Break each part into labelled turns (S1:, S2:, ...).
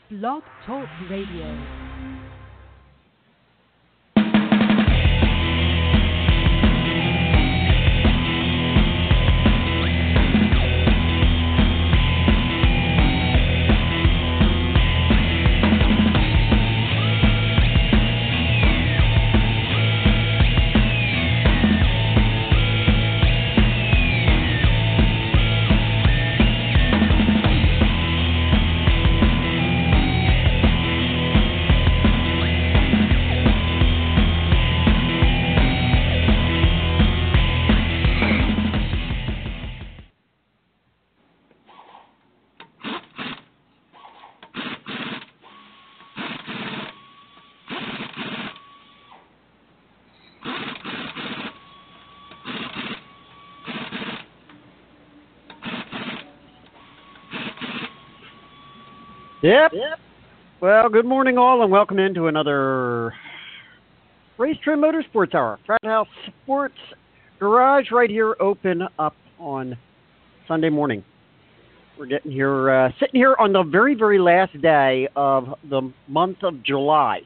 S1: Blog Talk Radio.
S2: Yep. Well, good morning all, and welcome into another Race Trim Motorsports Hour. Frat House Sports Garage right here, open up on Sunday morning. We're getting here, sitting here on the very, very last day of the month of July.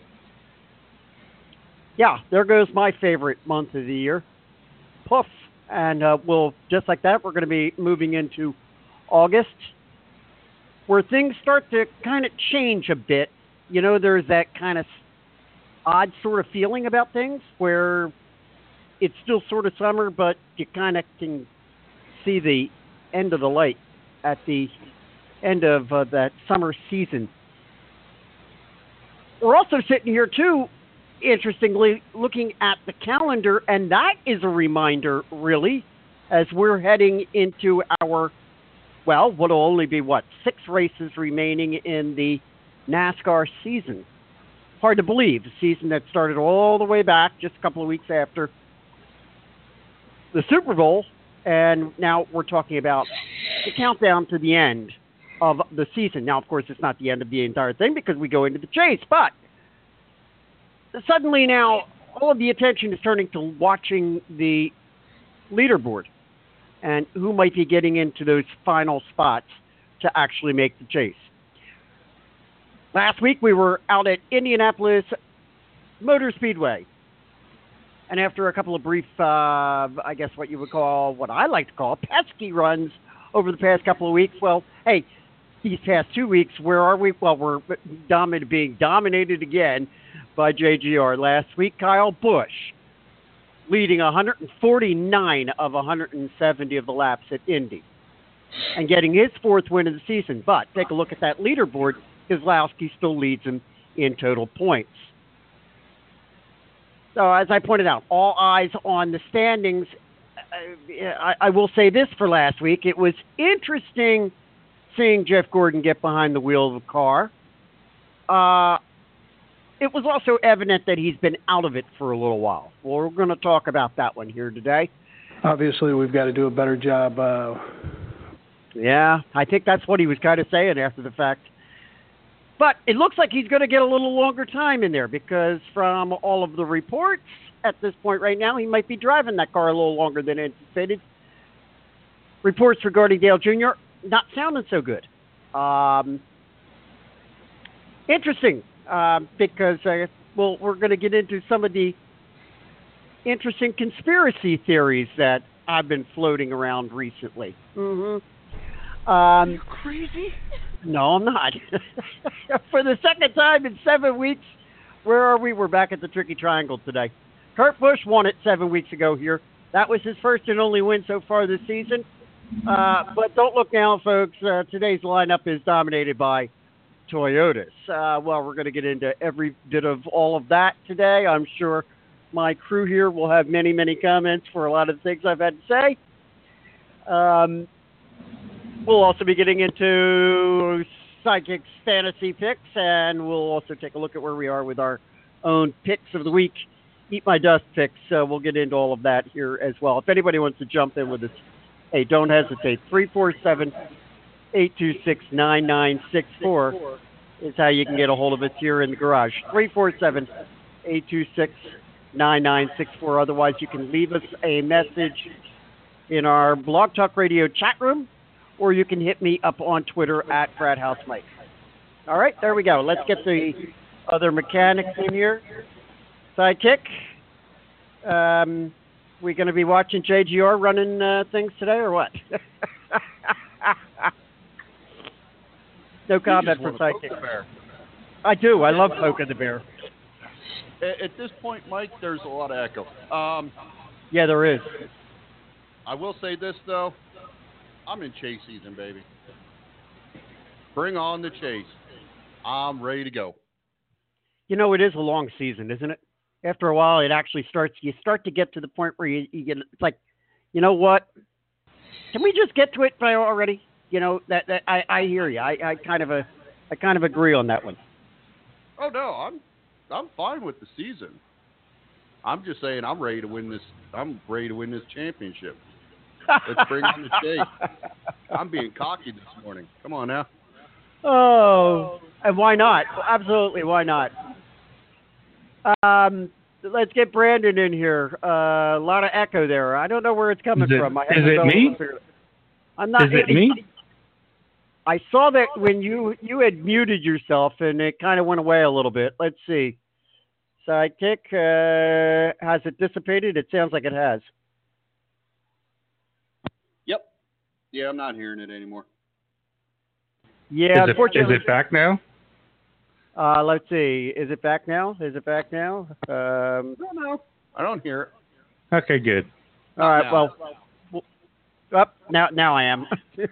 S2: Yeah, there goes my favorite month of the year. Poof. And we'll, just like that, we're going to be moving into August, where things start to kind of change a bit. You know, there's that kind of odd sort of feeling about things where it's still sort of summer, but you kind of can see the end of the light at the end of that summer season. We're also sitting here, too, interestingly, looking at the calendar, and that is a reminder, really, as we're heading into our what'll only be, 6 races remaining in the NASCAR season. Hard to believe, a season that started all the way back just a couple of weeks after the Super Bowl, and now we're talking about the countdown to the end of the season. Now, of course, it's not the end of the entire thing because we go into the chase, but suddenly now all of the attention is turning to watching the leaderboard and who might be getting into those final spots to actually make the chase. Last week, we were out at Indianapolis Motor Speedway. And after a couple of brief, I guess what you would call, what I like to call, pesky runs over the past couple of weeks, well, hey, these past 2 weeks, where are we? Well, we're being dominated again by JGR. Last week, Kyle Busch leading 149 of 170 of the laps at Indy and getting his 4th win of the season. But take a look at that leaderboard. Keselowski still leads him in total points. So as I pointed out, all eyes on the standings. I will say this for last week. It was interesting seeing Jeff Gordon get behind the wheel of the car. It was also evident that he's been out of it for a little while. Well, we're going to talk about that one here today.
S3: Obviously, we've got to do a better job.
S2: Yeah, I think that's what he was kind of saying after the fact. But it looks like he's going to get a little longer time in there because from all of the reports at this point right now, he might be driving that car a little longer than anticipated. Reports regarding Dale Jr. not sounding so good. Interesting. Because we're going to get into some of the interesting conspiracy theories that I've been floating around recently. Mm-hmm.
S3: Are you crazy?
S2: No, I'm not. For the second time in 7 weeks, where are we? We're back at the Tricky Triangle today. Kurt Busch won it 7 weeks ago here. That was his first and only win so far this season. But don't look now, folks. Today's lineup is dominated by Toyotas. Well, we're going to get into every bit of all of that today. I'm sure my crew here will have many, many comments for a lot of the things I've had to say. We'll also be getting into Psychic's fantasy picks, and we'll also take a look at where we are with our own picks of the week, Eat My Dust picks. We'll get into all of that here as well. If anybody wants to jump in with us, hey, don't hesitate. 347-826-9964 is how you can get a hold of us here in the garage. 347-826-9964. Otherwise, you can leave us a message in our Blog Talk Radio chat room, or you can hit me up on Twitter at Frat House Mike. All right, there we go. Let's get the other mechanics in here. Sidekick. We going to be watching JGR running things today or what? No comment for Sidekick. I do. I love Poke the Bear.
S4: At this point, Mike, there's a lot of echo.
S2: Yeah, there is.
S4: I will say this, though. I'm in chase season, baby. Bring on the chase. I'm ready to go.
S2: You know, it is a long season, isn't it? After a while, it actually starts. You start to get to the point where you get. It's like, you know what? Can we just get to it already? You know that I hear you. I kind of agree on that one.
S4: Oh no, I'm fine with the season. I'm just saying I'm ready to win this. I'm ready to win this championship. Let's bring on the chase. I'm being cocky this morning. Come on now.
S2: Oh, and why not? Absolutely, why not? Let's get Brandon in here. A lot of echo there. I don't know where it's coming from.
S5: Is it me?
S2: I'm not.
S5: Is it me?
S2: I saw that when you had muted yourself, and it kind of went away a little bit. Let's see. Sidekick, has it dissipated? It sounds like it has.
S4: Yep. Yeah, I'm not hearing it anymore.
S2: Yeah, unfortunately.
S5: Is it back now?
S2: Let's see. Is it back now? I don't
S4: know. I don't hear it.
S5: Okay, good.
S2: All right. Well, now I am.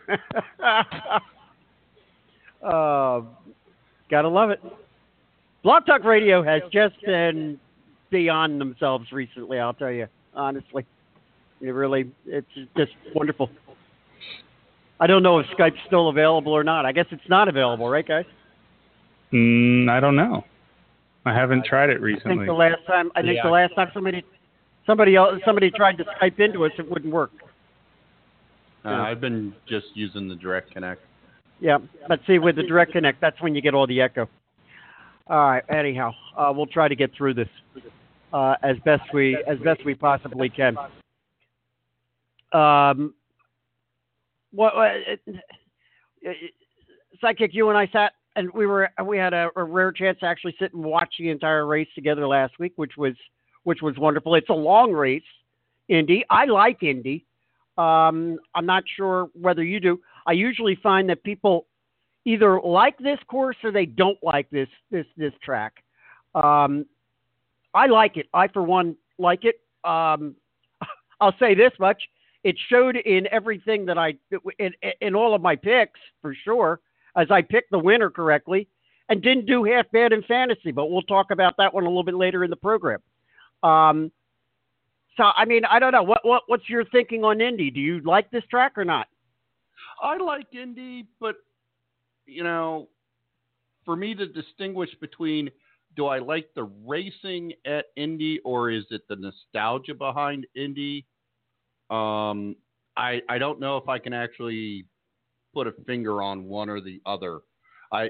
S2: Gotta love it. Blog Talk Radio has just been beyond themselves recently. I'll tell you honestly. It's just wonderful. I don't know if Skype's still available or not. I guess it's not available, right, guys?
S5: I don't know. I haven't tried it recently.
S2: I think the last time somebody tried to Skype into us, it wouldn't work.
S4: I've been just using the Direct Connect.
S2: Yeah, but see, with the Direct Connect, that's when you get all the echo. All right. Anyhow, we'll try to get through this as best we possibly can. Sidekick, you and I sat and we had a rare chance to actually sit and watch the entire race together last week, which was wonderful. It's a long race, Indy. I like Indy. I'm not sure whether you do. I usually find that people either like this course or they don't like this track. I like it. I, for one, like it. I'll say this much. It showed in everything that in all of my picks, for sure, as I picked the winner correctly and didn't do half bad in fantasy, but we'll talk about that one a little bit later in the program. So, I mean, I don't know. What's your thinking on Indy? Do you like this track or not?
S4: I like Indy, but, you know, for me to distinguish between do I like the racing at Indy or is it the nostalgia behind Indy? I don't know if I can actually put a finger on one or the other. I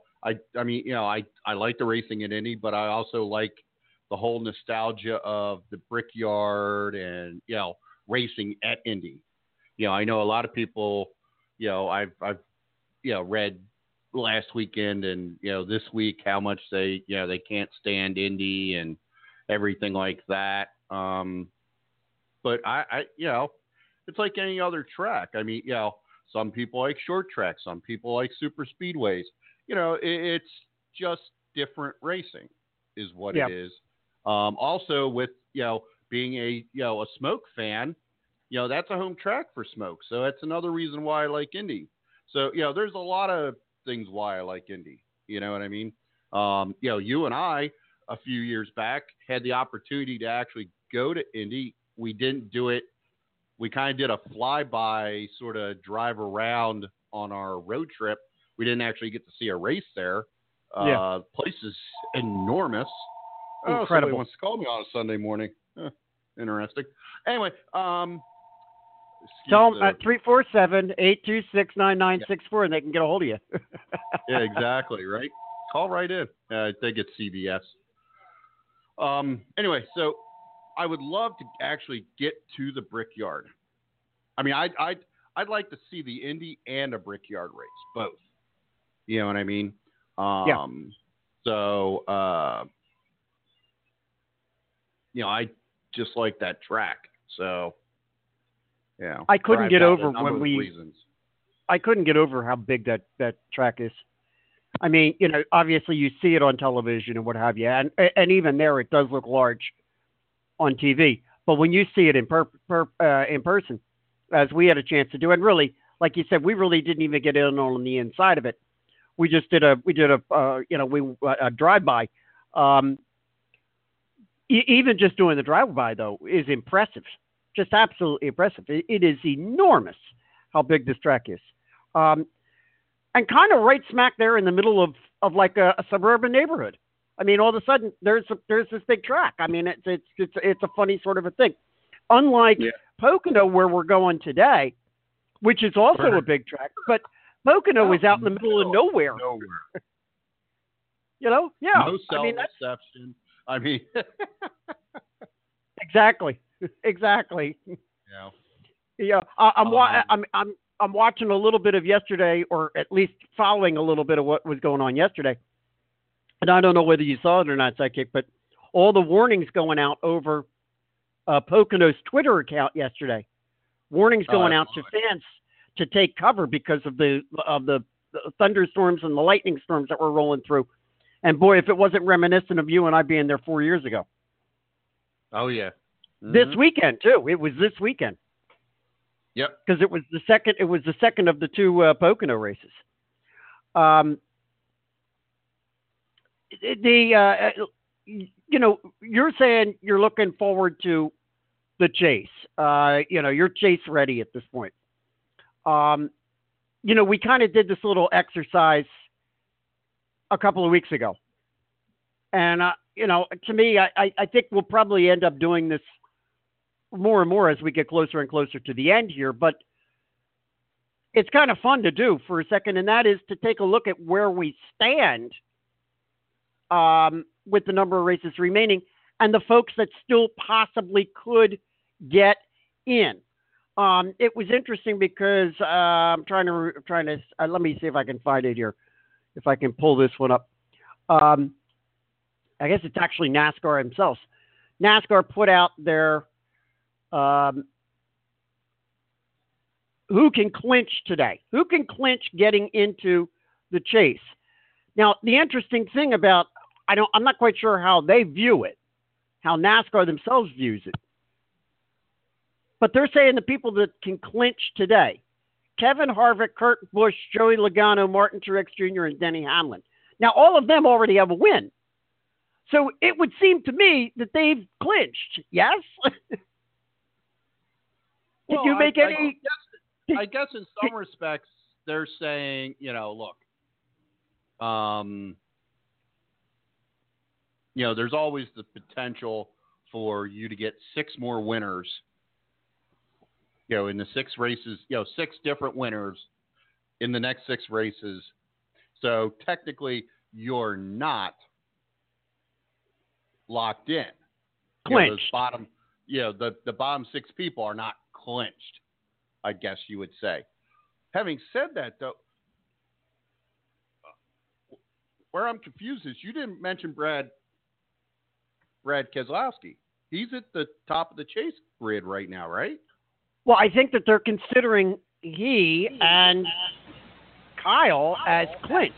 S4: like the racing at Indy, but I also like the whole nostalgia of the Brickyard and, racing at Indy. I know a lot of people, I've read last weekend and, this week how much they can't stand Indy and everything like that. But I it's like any other track. I mean, some people like short tracks, some people like super speedways. It's just different racing is what it is. Also with, being a Smoke fan, that's a home track for Smoke. So that's another reason why I like Indy. So, there's a lot of things why I like Indy. You know what I mean? You and I, a few years back, had the opportunity to actually go to Indy. We didn't do it. We kind of did a flyby sort of drive around on our road trip. We didn't actually get to see a race there. The place is enormous.
S2: Incredible.
S4: Somebody wants to call me on a Sunday morning. Interesting. Anyway,
S2: tell them at 347-826-9964 and they can get a hold of you.
S4: Yeah, exactly. Right. Call right in. I think it's CBS. Anyway, so I would love to actually get to the Brickyard. I mean, I'd like to see the Indy and a Brickyard race, both. You know what I mean? So, I just like that track. So, yeah.
S2: I couldn't get over I couldn't get over how big that track is. I mean, obviously you see it on television and what have you, and even there it does look large on TV. But when you see it in person, as we had a chance to do, and really, like you said, we really didn't even get in on the inside of it. We just did a drive-by. Even just doing the drive-by, though, is impressive. Just absolutely impressive. It is enormous how big this track is. And kind of right smack there in the middle of like a suburban neighborhood. I mean, all of a sudden, there's this big track. I mean, it's a funny sort of a thing. Unlike Pocono, where we're going today, which is also a big track, but Pocono is out in the middle of nowhere.
S4: No cell reception. I mean,
S2: exactly. Yeah. I'm watching a little bit of yesterday, or at least following a little bit of what was going on yesterday. And I don't know whether you saw it or not, Sidekick, but all the warnings going out over Pocono's Twitter account yesterday. Warnings going out to fans to take cover because of the thunderstorms and the lightning storms that were rolling through. And boy, if it wasn't reminiscent of you and I being there 4 years ago.
S4: Oh yeah.
S2: Mm-hmm. This weekend too. It was this weekend.
S4: Yep.
S2: Because it was the second. It was the second of the two Pocono races. You're saying you're looking forward to the chase. You're chase ready at this point. We kind of did this little exercise a couple of weeks ago. And, to me, I think we'll probably end up doing this more and more as we get closer and closer to the end here. But it's kind of fun to do for a second, and that is to take a look at where we stand with the number of races remaining and the folks that still possibly could get in. It was interesting because I'm trying to let me see if I can find it here. If I can pull this one up. I guess it's actually NASCAR themselves. NASCAR put out their who can clinch today? Who can clinch getting into the chase? Now, the interesting thing about I'm not quite sure how they view it, how NASCAR themselves views it. But they're saying the people that can clinch today: Kevin Harvick, Kurt Busch, Joey Logano, Martin Truex Jr., and Denny Hamlin. Now, all of them already have a win. So it would seem to me that they've clinched, yes? Did you make any...
S4: I guess in some respects, they're saying, look, there's always the potential for you to get 6 more winners, in the 6 races, 6 different winners in the next 6 races. So technically, you're not locked in.
S2: Clinched.
S4: The bottom 6 people are not clinched, I guess you would say. Having said that, though, where I'm confused is you didn't mention Brad Keselowski. He's at the top of the chase grid right now, right?
S2: Well, I think that they're considering he and Kyle as clinched.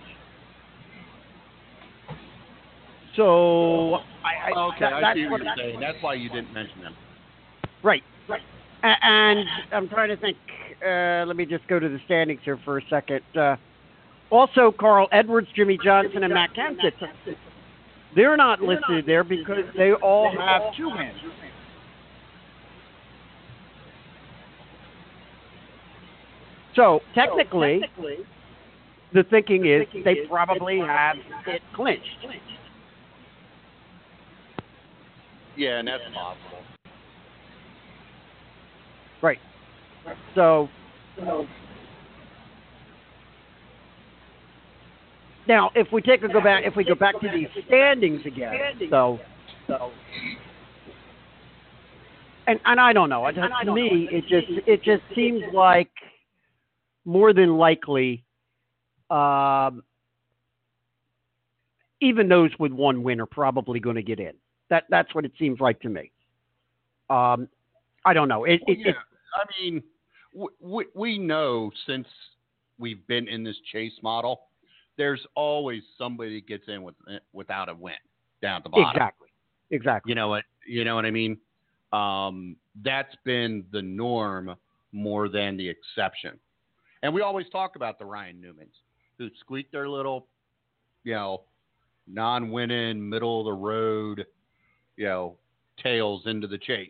S2: So,
S4: I see what you're saying. That's why you didn't mention them.
S2: Right. And I'm trying to think. Let me just go to the standings here for a second. Also, Carl Edwards, Jimmy Johnson, and Matt Kenseth. They're not listed there because they all have 2 wins. So, technically, the thinking is they probably have it clinched.
S4: Yeah, and that's possible.
S2: Right. So, now if we go back to the standings again, and I don't know. To me, it just seems like more than likely, even those with one win are probably going to get in. That's what it seems like to me. I don't know.
S4: I mean, we know since we've been in this chase model, there's always somebody that gets in without a win down at the bottom.
S2: Exactly.
S4: You know what I mean? That's been the norm more than the exception. And we always talk about the Ryan Newmans who squeak their little, non-winning, middle of the road, tails into the chase.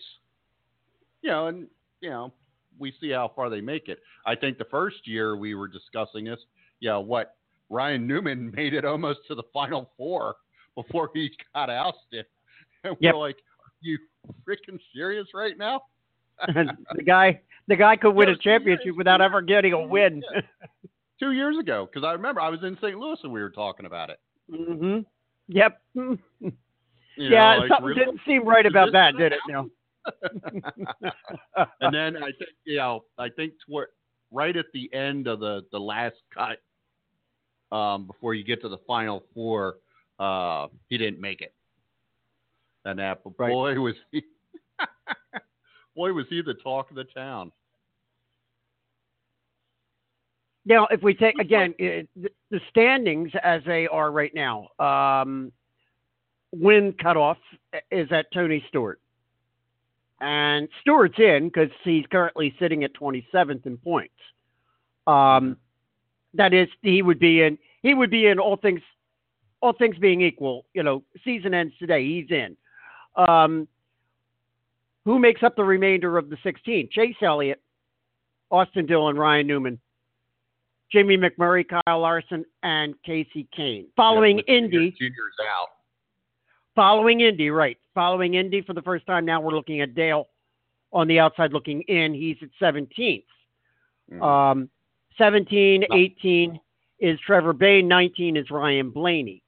S4: We see how far they make it. I think the first year we were discussing this, Ryan Newman made it almost to the Final Four before he got ousted. And we're like, are you freaking serious right now?
S2: the guy could win a championship without ever getting a win.
S4: 2 years ago, because I remember I was in St. Louis and we were talking about it.
S2: Mm-hmm. Yep.
S4: Something
S2: really? Didn't seem right about that, did it? No.
S4: And then I think toward right at the end of the last cut, before you get to the Final Four, he didn't make it. And that boy was he, the talk of the town.
S2: Now, if we take again the standings as they are right now, win cutoff is at Tony Stewart. And Stewart's in because he's currently sitting at 27th in points. That is, he would be in all things being equal. Season ends today. He's in. Who makes up the remainder of the 16? Chase Elliott, Austin Dillon, Ryan Newman, Jamie McMurray, Kyle Larson, and Casey Kane. Following Indy.
S4: Junior's out.
S2: Following Indy, right. Following Indy for the first time. Now we're looking at Dale on the outside looking in. He's at 17th. 17, 18 is Trevor Bayne. 19 is Ryan Blaney.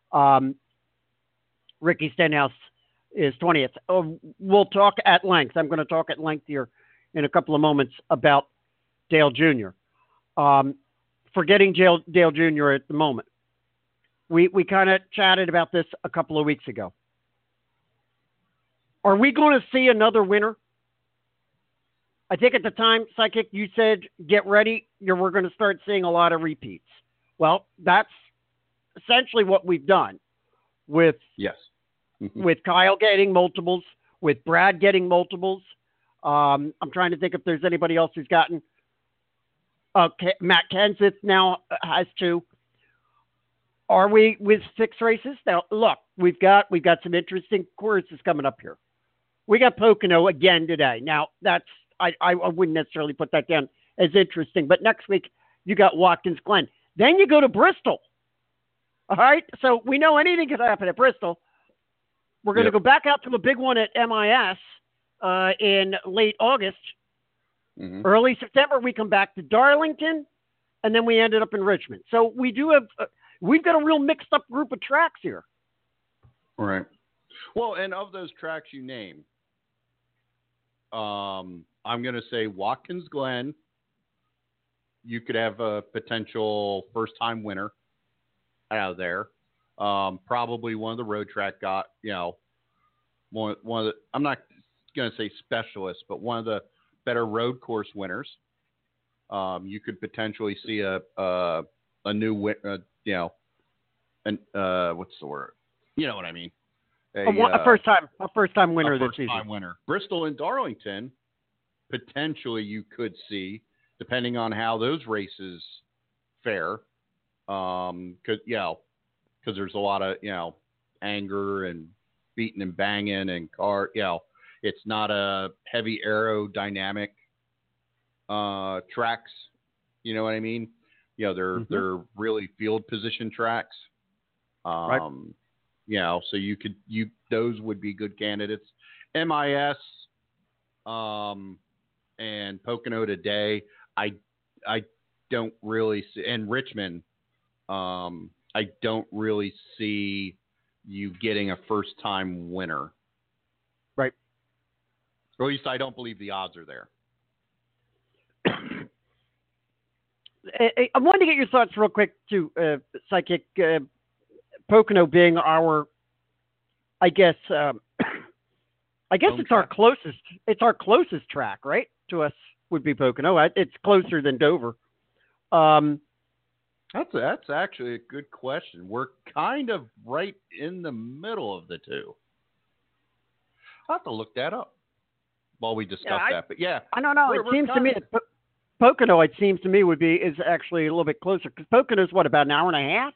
S2: Ricky Stenhouse is 20th. We'll talk at length. I'm going to talk at length here in a couple of moments about Dale Jr. Forgetting Dale Jr. at the moment. We kind of chatted about this a couple of weeks ago. Are we going to see another winner? I think at the time, Psychic, you said, get ready. We're going to start seeing a lot of repeats. Well, that's essentially what we've done with with Kyle getting multiples, with Brad getting multiples. I'm trying to think if there's anybody else who's gotten. Matt Kenseth now has 2. Are we with 6 races? Now, look, we've got some interesting courses coming up here. We got Pocono again today. Now, that's I wouldn't necessarily put that down as interesting. But next week, you got Watkins Glen. Then you go to Bristol. All right? So we know anything could happen at Bristol. We're going to go back out to a big one at MIS in late August. Mm-hmm. Early September, we come back to Darlington, and then we ended up in Richmond. So we do have we've got a real mixed-up group of tracks here.
S4: Right. Well, and of those tracks you name, I'm going to say Watkins Glen. You could have a potential first-time winner out of there. Probably one of the road track one of the. I'm not going to say specialists, but one of the better road course winners. You could potentially see a new what's the word? You know what I mean?
S2: A first time winner this season.
S4: First time winner. Bristol and Darlington, potentially you could see, depending on how those races fare. Because there's a lot of anger and beating and banging and it's not a heavy aerodynamic tracks. You know what I mean? They're really field position tracks.
S2: Right.
S4: So those would be good candidates. MIS and Pocono today, I don't really see, and Richmond, I don't really see you getting a first time winner.
S2: Right.
S4: Or at least I don't believe the odds are there.
S2: I wanted to get your thoughts real quick too, Psychic. Pocono being our, I guess
S4: Home
S2: it's our
S4: track.
S2: closest. It's our closest track, right? To us would be Pocono. It's closer than Dover.
S4: That's actually a good question. We're kind of right in the middle of the two. I'll have to look that up while we discuss that. But yeah,
S2: I don't know.
S4: We're-
S2: It
S4: we're
S2: seems to me
S4: kinda-
S2: that Pocono, it seems to me, is actually a little bit closer because Pocono's what, about an hour and a half,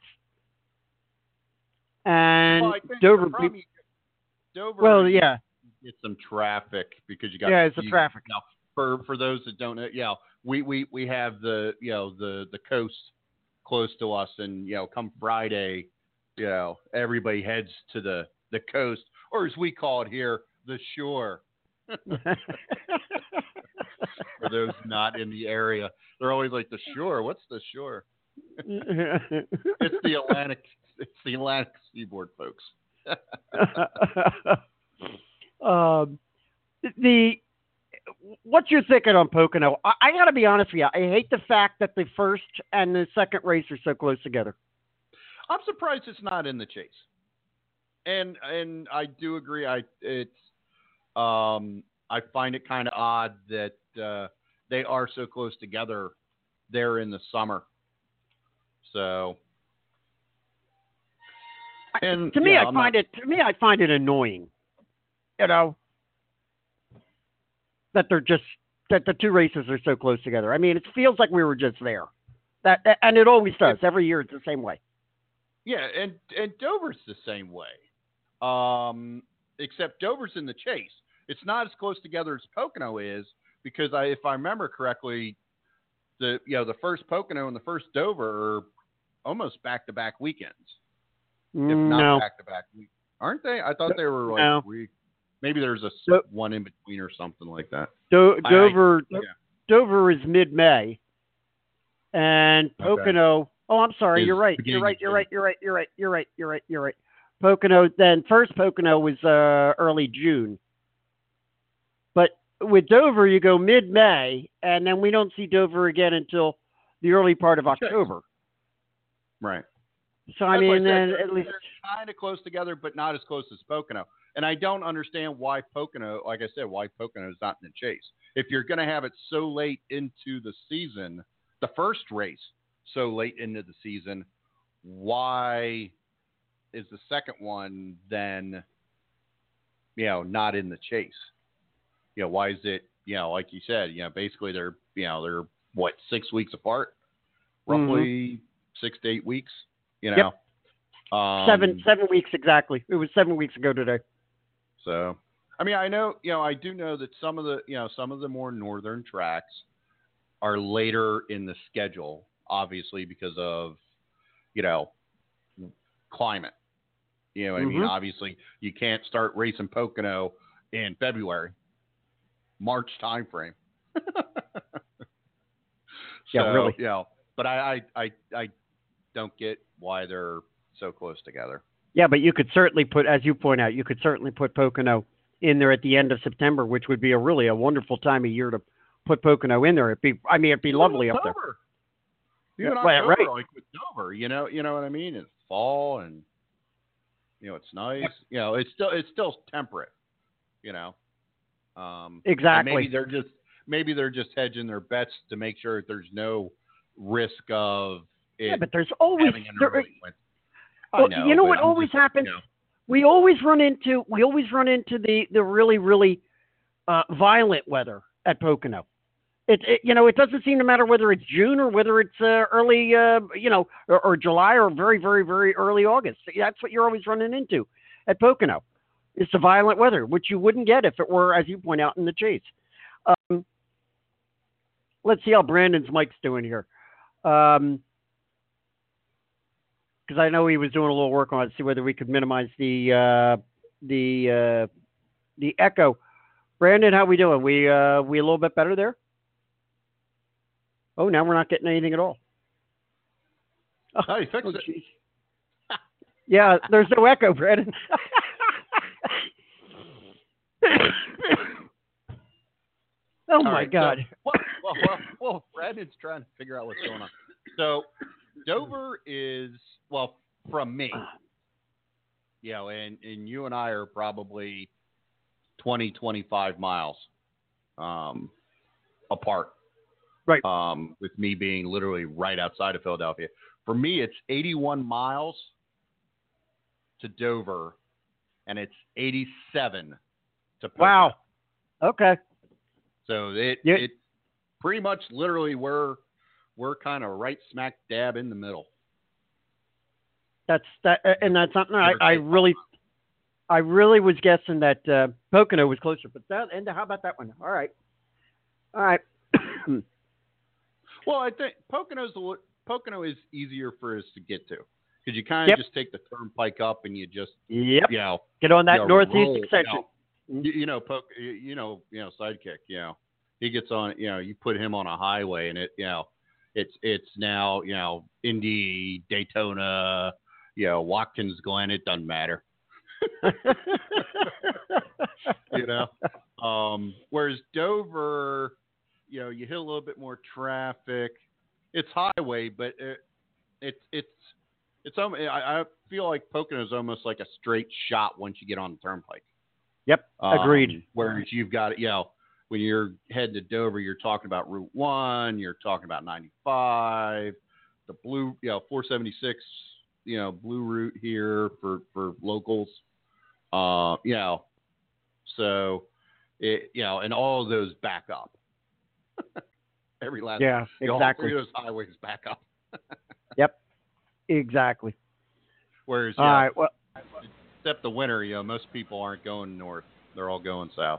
S2: and
S4: well, I think
S2: Dover.
S4: the problem Dover.
S2: Well, yeah,
S4: Get some traffic because you got
S2: it's the traffic.
S4: Now, for those that don't know, we have the coast close to us, and come Friday, everybody heads to the coast, or as we call it here, the shore. For those not in the area, they're always like, the shore. What's the shore? It's the Atlantic. It's the Atlantic seaboard, folks.
S2: What's your thinking on Pocono? I got to be honest with you. I hate the fact that the first and the second race are so close together.
S4: I'm surprised it's not in the chase, and I do agree. I find it kind of odd that they are so close together there in the summer. So, and
S2: to me,
S4: yeah,
S2: I find it annoying. That that the two races are so close together. I mean, it feels like we were just there. And it always does. Every year, it's the same way.
S4: Yeah, and Dover's the same way. Except Dover's in the chase. It's not as close together as Pocono is because if I remember correctly, the first Pocono and the first Dover are almost back-to-back weekends. If not back-to-back weeks. Aren't they? I thought they were like maybe there's one in between or something like that.
S2: Dover is mid-May, and Pocono. Okay. Oh, I'm sorry. You're right. You're right. Pocono. Then first Pocono was early June, but with Dover you go mid-May, and then we don't see Dover again until the early part of October.
S4: Right.
S2: So I mean, then at least
S4: they're kind of close together, but not as close as Pocono. And I don't understand why Pocono, like I said, why Pocono is not in the chase. If you're going to have it so late into the season, the first race so late into the season, why is the second one then, not in the chase? Why is it, like you said, basically they're what, 6 weeks apart, roughly 6 to 8 weeks,
S2: Yep. 7 weeks exactly. It was 7 weeks ago today.
S4: So, I mean, I know, I do know that some of the more northern tracks are later in the schedule, obviously because of, climate. I mean, obviously you can't start racing Pocono in February, March timeframe.
S2: Really.
S4: But I don't get why they're so close together.
S2: Yeah, but you could certainly put, as you point out, Pocono in there at the end of September, which would be a wonderful time of year to put Pocono in there. It'd be lovely up there.
S4: Even October,
S2: right.
S4: like with Dover, you know what I mean? It's fall and it's nice. It's still temperate.
S2: Exactly.
S4: Maybe they're just hedging their bets to make sure that there's no risk of it.
S2: Yeah, but there's always
S4: having an early winter.
S2: Well, what always happens? We always run into the really, really violent weather at Pocono. It doesn't seem to matter whether it's June or whether it's early, or July or very, very, very early August. That's what you're always running into at Pocono. It's the violent weather, which you wouldn't get if it were, as you point out, in the chase. Let's see how Brandon's mic's doing here. Because I know he was doing a little work on it to see whether we could minimize the echo. Brandon, how we doing? We a little bit better there? Oh, now we're not getting anything at all.
S4: Oh, you fixed it.
S2: Geez. Yeah, there's no echo, Brandon. Oh, my
S4: right,
S2: God.
S4: So, well, Brandon's trying to figure out what's going on. So, Dover is, from me, and you and I are probably 20, 25 miles apart.
S2: Right.
S4: With me being literally right outside of Philadelphia. For me, it's 81 miles to Dover, and it's 87 to Pocono.
S2: Wow. Okay.
S4: So it pretty much literally we're kind of right smack dab in the middle.
S2: That's something I really was guessing that Pocono was closer, but how about that one? All right.
S4: Well, I think Pocono is easier for us to get to because you kind of just take the turnpike up and you just
S2: get on that northeast extension.
S4: Sidekick. He gets on. You put him on a highway and it's now Indy, Daytona, Watkins Glen. It doesn't matter. Whereas Dover, you hit a little bit more traffic. It's highway, but it's I feel like Pocono is almost like a straight shot once you get on the turnpike.
S2: Yep, agreed.
S4: Whereas you've got when you're heading to Dover, you're talking about Route 1, you're talking about 95, the blue 476, blue route here for locals. So it and all of those back up. Every last
S2: exactly.
S4: All three of those highways back up.
S2: Yep, exactly.
S4: Whereas
S2: all right, well,
S4: except the winter, most people aren't going north; they're all going south.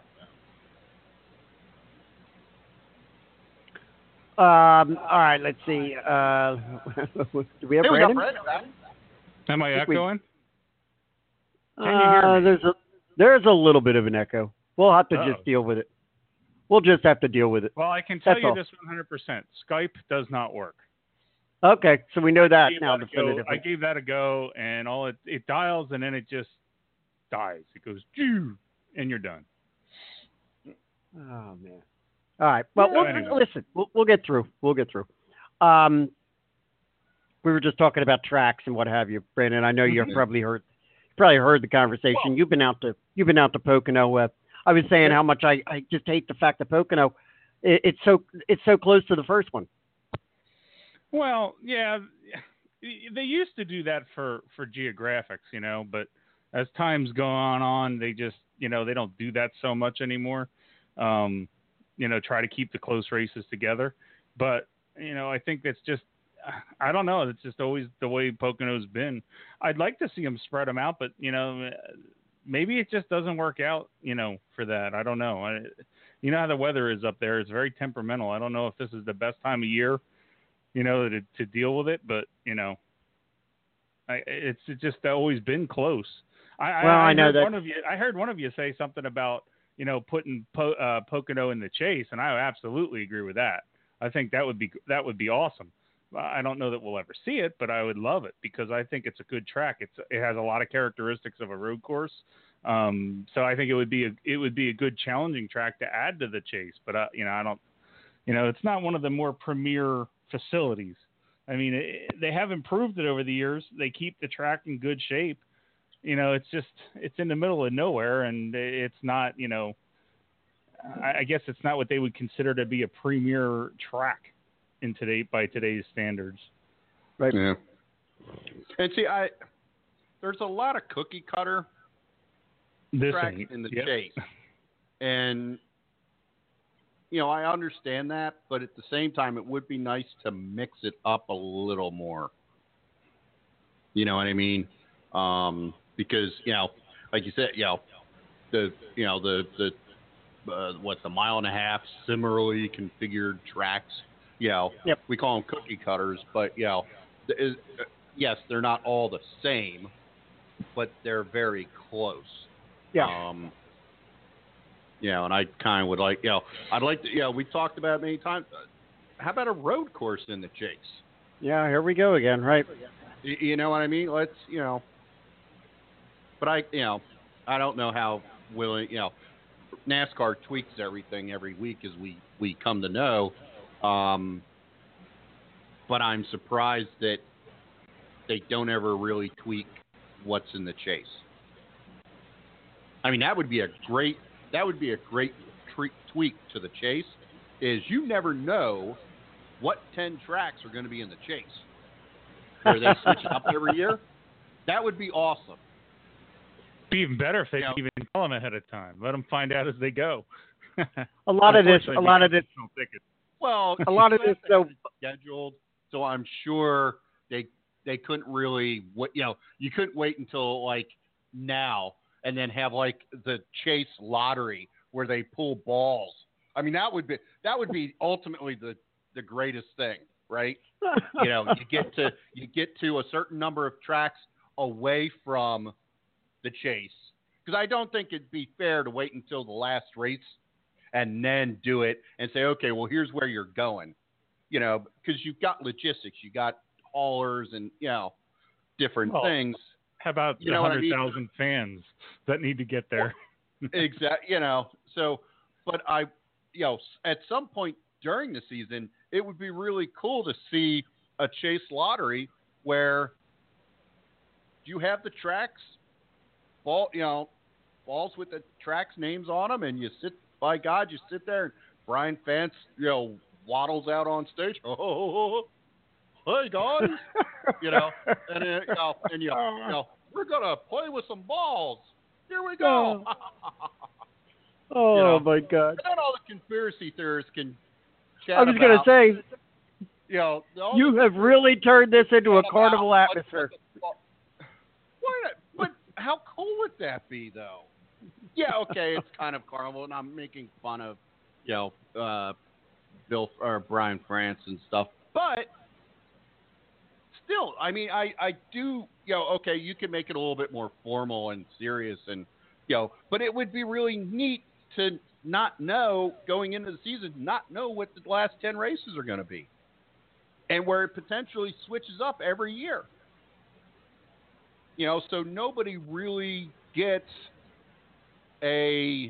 S2: All right, let's see. Do we have Brandon?
S5: Am I echoing? Can you hear me?
S2: There's a little bit of an echo. We'll have to just deal with it. We'll just have to deal with it.
S5: Well, I can tell you
S2: all.
S5: this 100%. Skype does not work.
S2: Okay, so we know that now definitively.
S5: I gave that a go, and all it dials, and then it just dies. It goes, and you're done.
S2: Oh, man. All right. Well, listen, we'll get through. We'll get through. We were just talking about tracks and what have you, Brandon. I know you've probably heard the conversation. Well, you've been out to Pocono. I was saying how much I just hate the fact that Pocono, it's so close to the first one.
S5: Well, yeah, they used to do that for geographics, but as time's gone on, they just they don't do that so much anymore. Try to keep the close races together, but I think that's just I don't know. It's just always the way Pocono's been. I'd like to see them spread them out, but maybe it just doesn't work out, for that. I don't know. You know how the weather is up there. It's very temperamental. I don't know if this is the best time of year, to deal with it, but, it's just always been close. I heard one of you say something about, putting Pocono in the chase, and I absolutely agree with that. I think that would be awesome. I don't know that we'll ever see it, but I would love it because I think it's a good track. It has a lot of characteristics of a road course, so I think it would be a good challenging track to add to the chase. But I don't, it's not one of the more premier facilities. I mean, they have improved it over the years. They keep the track in good shape. It's in the middle of nowhere, and it's not. I guess it's not what they would consider to be a premier track by today's standards.
S2: Right.
S4: Yeah. And see, there's a lot of cookie cutter tracks in the chase. And, I understand that, but at the same time, it would be nice to mix it up a little more. You know what I mean? Because, like you said, the mile and a half similarly configured tracks, we call them cookie cutters, but, yes, they're not all the same, but they're very close.
S2: Yeah.
S4: And I kind of would like, I'd like to, we talked about it many times. How about a road course in the chase?
S2: Yeah, here we go again, right?
S4: You know what I mean? Let's, but I don't know how willing, NASCAR tweaks everything every week as we come to know. But I'm surprised that they don't ever really tweak what's in the chase. I mean, that would be a great tweak to the Chase. Is you never know what 10 tracks are going to be in the Chase. Where they switch it up every year. That would be awesome.
S5: Be even better if they even tell them ahead of time. Let them find out as they go.
S2: a lot of this.
S4: Well,
S2: a lot of this
S4: scheduled. So I'm sure they couldn't really. You couldn't wait until like now and then have like the Chase lottery where they pull balls. I mean, that would be ultimately the greatest thing, right? You get to a certain number of tracks away from the Chase, because I don't think it'd be fair to wait until the last race and then do it and say, okay, well, here's where you're going, because you've got logistics, you got haulers and different things.
S5: How about 100,000 fans that need to get there?
S4: Exactly. So, but at some point during the season, it would be really cool to see a Chase lottery where you have the tracks, balls with the tracks names on them, and you sit there, and Brian Fance, waddles out on stage. Oh, hey guys, and we're gonna play with some balls. Here we go.
S2: Oh my God!
S4: And then all the conspiracy theorists can chat.
S2: I was going to say,
S4: you
S2: have really turned this into a carnival atmosphere.
S4: But how cool would that be, though? Yeah, okay, it's kind of carnival, and I'm making fun of, Bill or Brian France and stuff, but still, I mean, I do, okay, you can make it a little bit more formal and serious, and but it would be really neat to not know going into the season, not know what the last 10 races are going to be, and where it potentially switches up every year. So nobody really gets a,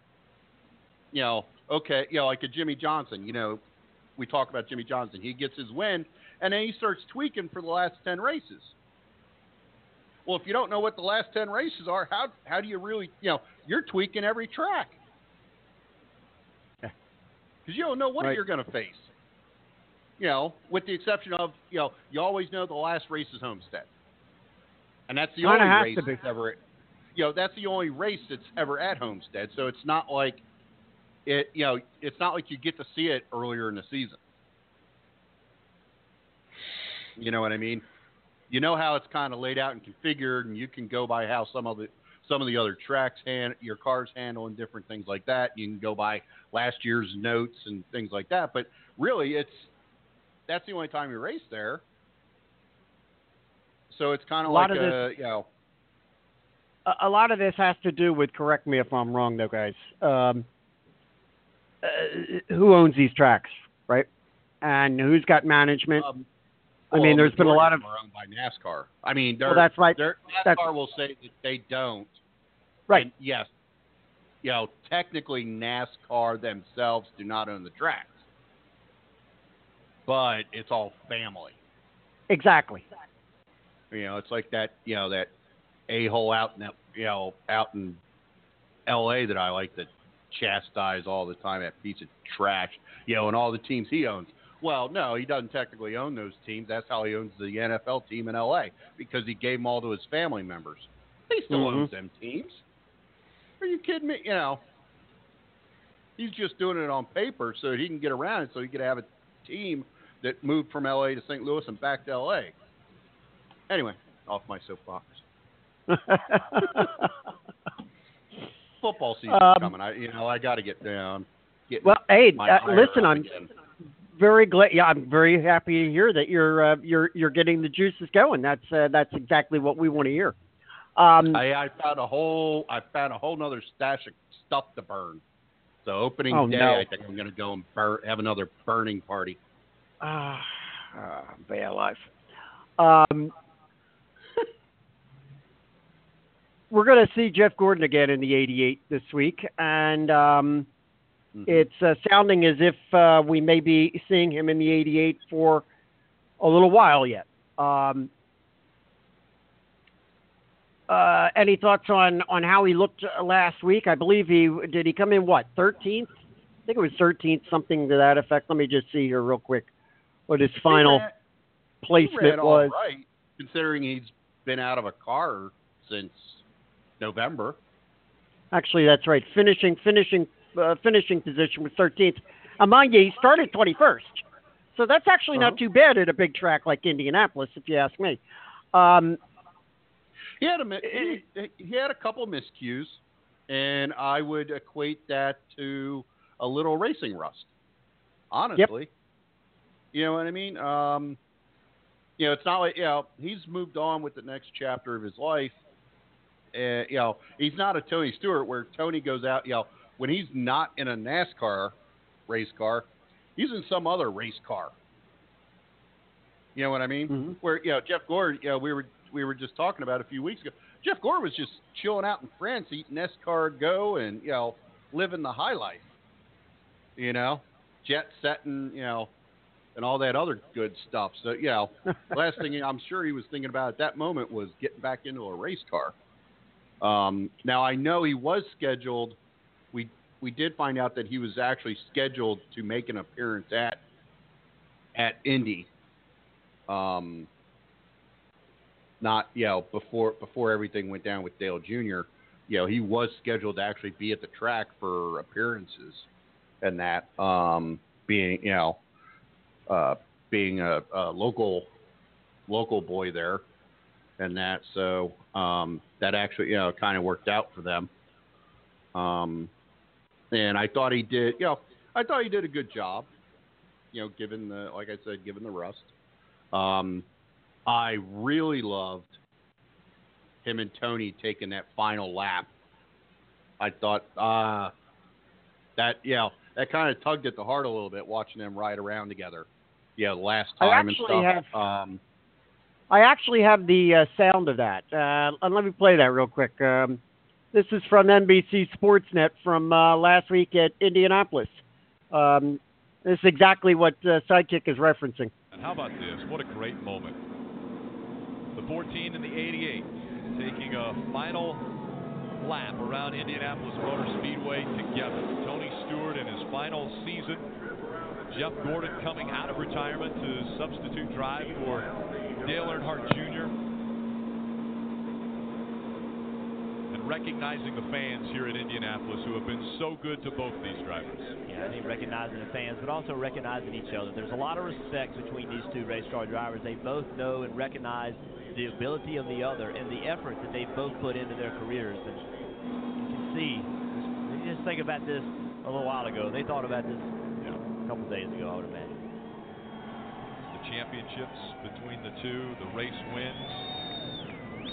S4: like a Jimmy Johnson. We talk about Jimmy Johnson. He gets his win, and then he starts tweaking for the last 10 races. Well, if you don't know what the last 10 races are, how do you really, you're tweaking every track. Because you don't know what you're going to face. With the exception of, you always know the last race is Homestead. And that's the only race that's ever, that's the only race that's ever at Homestead. So it's not like it's not like you get to see it earlier in the season. You know what I mean? You know how it's kind of laid out and configured, and you can go by how some of the other tracks your car's handling different things like that. You can go by last year's notes and things like that. But really, that's the only time you race there. So it's kind of like
S2: a lot of this has to do with, correct me if I'm wrong, though, guys. Who owns these tracks, right? And who's got management? I mean, there's been a lot of
S4: owned by NASCAR. I mean,
S2: that's right.
S4: NASCAR will say that they don't.
S2: Right.
S4: And yes. Technically NASCAR themselves do not own the tracks, but it's all family.
S2: Exactly.
S4: It's like that. That a-hole out in L.A. that I like to chastise all the time. That piece of trash. And all the teams he owns. Well, no, he doesn't technically own those teams. That's how he owns the NFL team in L.A. because he gave them all to his family members. He still owns them teams. Are you kidding me? He's just doing it on paper so that he can get around it, so he could have a team that moved from L.A. to St. Louis and back to L.A. Anyway, off my soapbox. Football season's coming. I got to get down.
S2: Well, hey, listen, I'm very glad. Yeah, I'm very happy to hear that you're getting the juices going. That's exactly what we want to hear.
S4: I found a whole nother stash of stuff to burn. So opening day, I think I'm going to go and have another burning party.
S2: Bad life. We're going to see Jeff Gordon again in the 88 this week, and it's sounding as if we may be seeing him in the 88 for a little while yet. any thoughts on how he looked last week? I believe he come in, what, 13th? I think it was 13th, something to that effect. Let me just see here real quick what his final placement was.
S4: All right, considering he's been out of a car since November.
S2: Actually, that's right. Finishing position was 13th. Mind you, he started 21st. So that's actually not too bad at a big track like Indianapolis, if you ask me.
S4: He had a couple miscues, and I would equate that to a little racing rust, honestly.
S2: Yep.
S4: You know what I mean? It's not like, he's moved on with the next chapter of his life. He's not a Tony Stewart where Tony goes out, when he's not in a NASCAR race car, he's in some other race car. You know what I mean?
S2: Mm-hmm.
S4: Where, Jeff Gordon, we were just talking about a few weeks ago. Jeff Gordon was just chilling out in France, eating escargot and, living the high life. Jet setting, and all that other good stuff. So, last thing I'm sure he was thinking about at that moment was getting back into a race car. Now, I know he was scheduled. We did find out that he was actually scheduled to make an appearance at Indy. Not, before everything went down with Dale Jr., he was scheduled to actually be at the track for appearances and that, being a local boy there and that. So, that actually, kind of worked out for them. And I thought he did, a good job, given the rust. I really loved him and Tony taking that final lap. I thought that kind of tugged at the heart a little bit watching them ride around together. Last time and stuff.
S2: I actually have the sound of that. Let me play that real quick. This is from NBC Sportsnet from last week at Indianapolis. This is exactly what Sidekick is referencing.
S6: And how about this? What a great moment. The 14 and the 88 taking a final lap around Indianapolis Motor Speedway together. Tony Stewart in his final season. Jeff Gordon coming out of retirement to substitute drive for Dale Earnhardt Jr. And recognizing the fans here at Indianapolis who have been so good to both these drivers.
S7: Yeah, I think recognizing the fans, but also recognizing each other. There's a lot of respect between these two race car drivers. They both know and recognize the ability of the other and the effort that they both put into their careers. And you can see, just think about this a little while ago. They thought about this a couple days ago, I would imagine.
S6: The championships between the two, the race wins.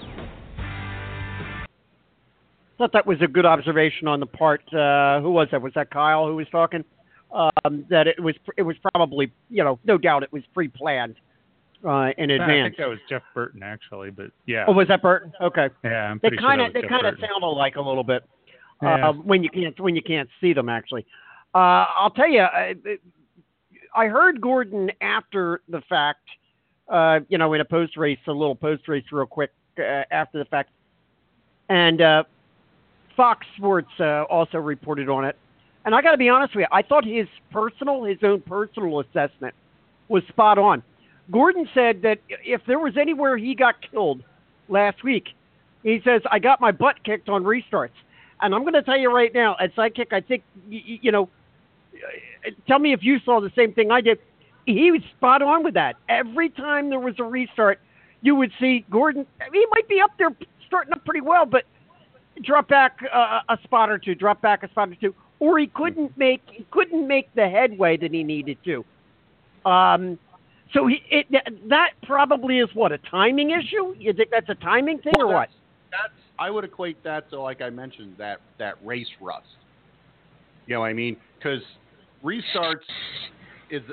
S2: Thought that was a good observation on the part. Who was that? Was that Kyle who was talking? That it was probably, no doubt it was pre-planned in advance.
S5: I think that was Jeff Burton actually, but yeah.
S2: Oh, was that Burton? Okay.
S5: Yeah, I'm
S2: they
S5: pretty
S2: kind
S5: sure
S2: of sound alike a little bit when you can't see them actually. I'll tell you, I heard Gordon after the fact, in a little post race real quick after the fact, and Fox Sports also reported on it. And I got to be honest with you, I thought his own personal assessment was spot on. Gordon said that if there was anywhere he got killed last week, he says, I got my butt kicked on restarts. And I'm going to tell you right now, at Sidekick, I think, tell me if you saw the same thing I did. He was spot on with that. Every time there was a restart, you would see Gordon. He might be up there starting up pretty well, but drop back a spot or two, or he couldn't make the headway that he needed to. So that probably is what, a timing issue? You think that's a timing thing or what?
S4: I would equate that to, like I mentioned, that race rust. You know what I mean? Because restart is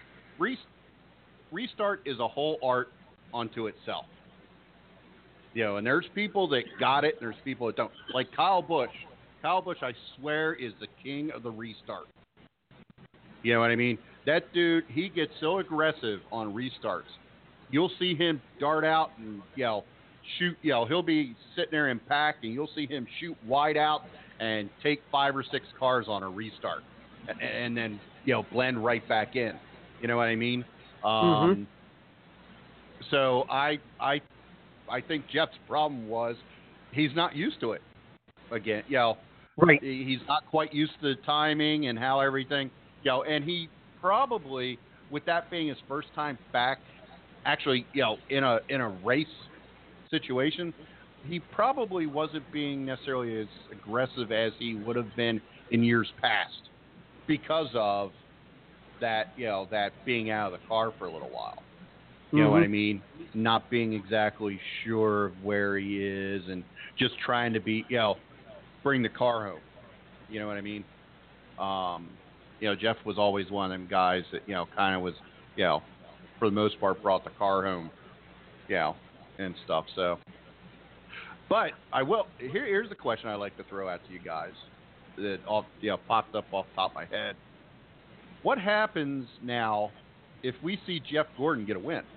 S4: a whole art unto itself. And there's people that got it, and there's people that don't. Like Kyle Busch. Kyle Busch, I swear, is the king of the restart. You know what I mean? That dude, he gets so aggressive on restarts. You'll see him dart out and, shoot. He'll be sitting there in pack, and you'll see him shoot wide out and take 5 or 6 cars on a restart, and then blend right back in. You know what I mean? So I think Jeff's problem was he's not used to it. Again,
S2: right.
S4: He's not quite used to the timing and how everything, and he probably, with that being his first time back, actually, in a race situation, he probably wasn't being necessarily as aggressive as he would have been in years past because of that, that being out of the car for a little while. You know what I mean? Not being exactly sure of where he is and just trying to be, bring the car home. You know what I mean? Jeff was always one of them guys that, kind of was, for the most part brought the car home, and stuff. So, but I will, here's the question I like to throw out to you guys that popped up off the top of my head. What happens now if we see Jeff Gordon get a win?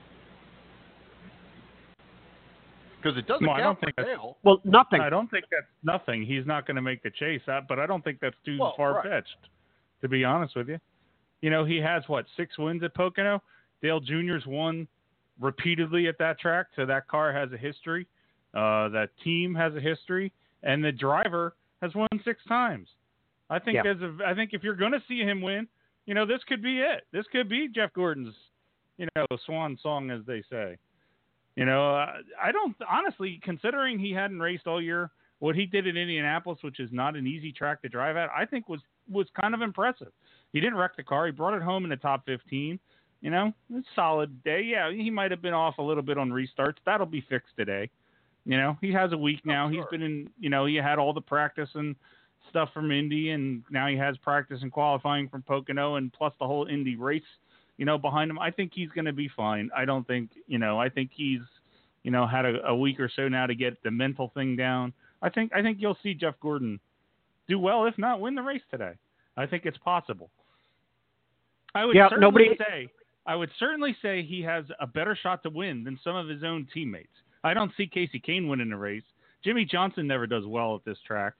S4: Because it doesn't count for Dale.
S2: Well, nothing.
S5: I don't think that's nothing. He's not going to make the chase, but I don't think that's too far-fetched, to be honest with you. He has, 6 wins at Pocono? Dale Jr.'s won repeatedly at that track, so that car has a history. That team has a history, and the driver has won 6 times. I think I think if you're going to see him win, this could be it. This could be Jeff Gordon's, swan song, as they say. I don't, honestly, considering he hadn't raced all year, what he did in Indianapolis, which is not an easy track to drive at, I think was kind of impressive. He didn't wreck the car. He brought it home in the top 15. It's a solid day. Yeah, he might have been off a little bit on restarts. That'll be fixed today. He has a week now. He's been in, he had all the practice and stuff from Indy, and now he has practice and qualifying from Pocono, and plus the whole Indy race, behind him. I think he's going to be fine. I don't think, I think he's, had a week or so now to get the mental thing down. I think you'll see Jeff Gordon do well, if not win the race today. I think it's possible. I would certainly say he has a better shot to win than some of his own teammates. I don't see Casey Kane winning the race. Jimmy Johnson never does well at this track.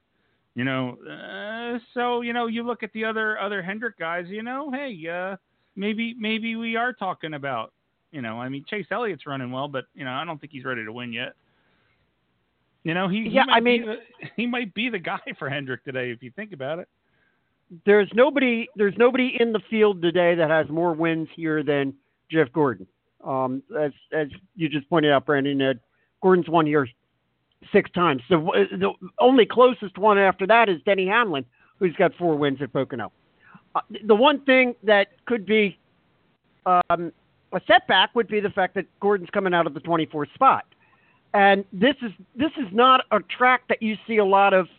S5: So you look at the other Hendrick guys, hey, maybe we are talking about, Chase Elliott's running well, but, I don't think he's ready to win yet. He might be the guy for Hendrick today, if you think about it.
S2: There's nobody in the field today that has more wins here than Jeff Gordon. As you just pointed out, Brandon, Gordon's won here 6 times. The only closest one after that is Denny Hamlin, who's got 4 wins at Pocono. The one thing that could be a setback would be the fact that Gordon's coming out of the 24th spot, and this is not a track that you see a lot of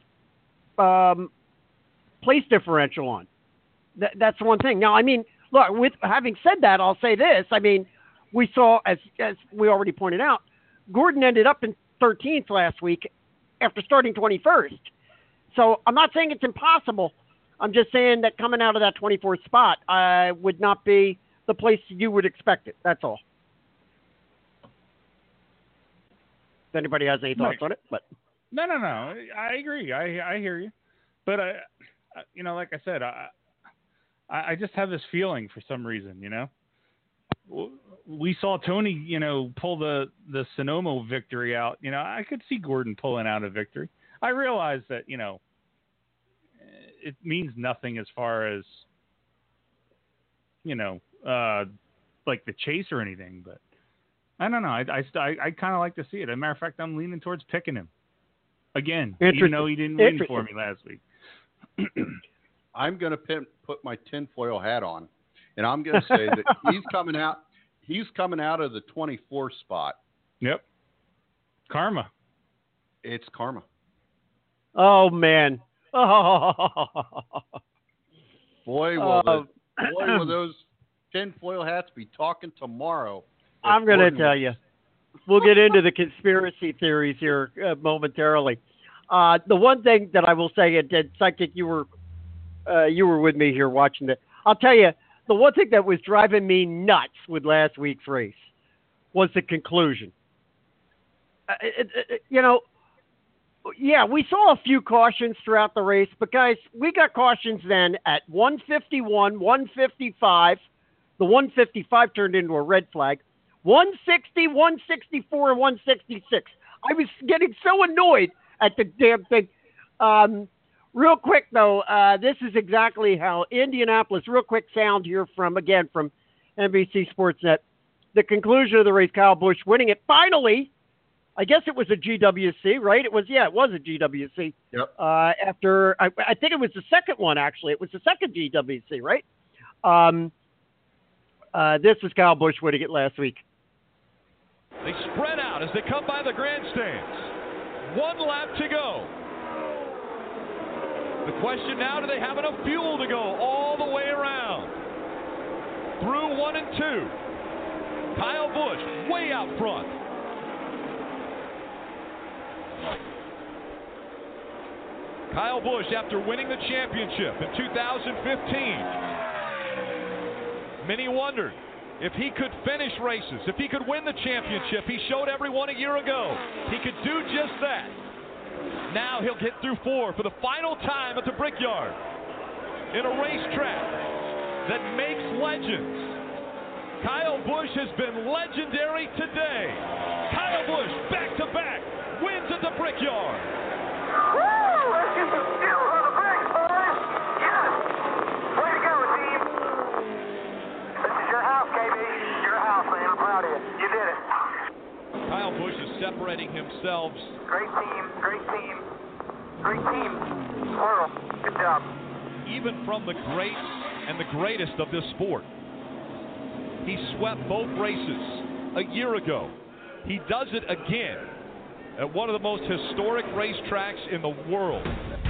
S2: place differential on. That's the one thing. Now, look, with having said that, I'll say this. We saw, as we already pointed out, Gordon ended up in 13th last week after starting 21st. So I'm not saying it's impossible. I'm just saying that coming out of that 24th spot would not be the place you would expect it. That's all. If anybody has any thoughts on it, but
S5: no. I agree. I hear you, but like I said, I just have this feeling for some reason. We saw Tony, pull the Sonoma victory out. I could see Gordon pulling out a victory. I realize that, it means nothing as far as, like the chase or anything, but I don't know. I kind of like to see it. As a matter of fact, I'm leaning towards picking him again, even though he didn't win for me last week.
S4: I'm going to put my tinfoil hat on, and I'm going to say that he's coming out of the 24th spot.
S5: Yep. Karma.
S4: It's karma.
S2: Oh, man. Oh.
S4: Boy, will those tinfoil hats be talking tomorrow.
S2: I'm going to tell you. We'll get into the conspiracy theories here momentarily. The one thing that I will say, and Psychic, you were with me here watching it. I'll tell you, the one thing that was driving me nuts with last week's race was the conclusion. Yeah, we saw a few cautions throughout the race, but guys, we got cautions then at 151, 155. The 155 turned into a red flag. 160, 164, and 166. I was getting so annoyed at the damn thing. Real quick, though, this is exactly how Indianapolis, real quick sound here from NBC Sportsnet. The conclusion of the race, Kyle Busch winning it finally. I guess it was a GWC, right? It was a GWC.
S4: Yep.
S2: After, I think it was the second one, actually. It was the second GWC, right? This was Kyle Busch winning it last week.
S6: They spread out as they come by the grandstands. 1 lap to go. The question now, do they have enough fuel to go all the way around? Through 1 and 2. Kyle Busch way out front. Kyle Busch, after winning the championship in 2015, many wondered if he could finish races, if he could win the championship. He showed everyone a year ago he could do just that. Now he'll get through 4 for the final time at the Brickyard in a racetrack that makes legends. Kyle Busch has been legendary today. Kyle Busch, back-to-back, wins at the Brickyard.
S8: Woo! Let's get some skills on the brakes, boys. Yes. Way to go, team. This is your house, KB. Your house, man. I'm proud of you. You did it.
S6: Kyle Busch is separating himself.
S8: Great team. Great team. Great team. Squirrel. Good job.
S6: Even from the greats and the greatest of this sport. He swept both races a year ago. He does it again at one of the most historic racetracks in the world.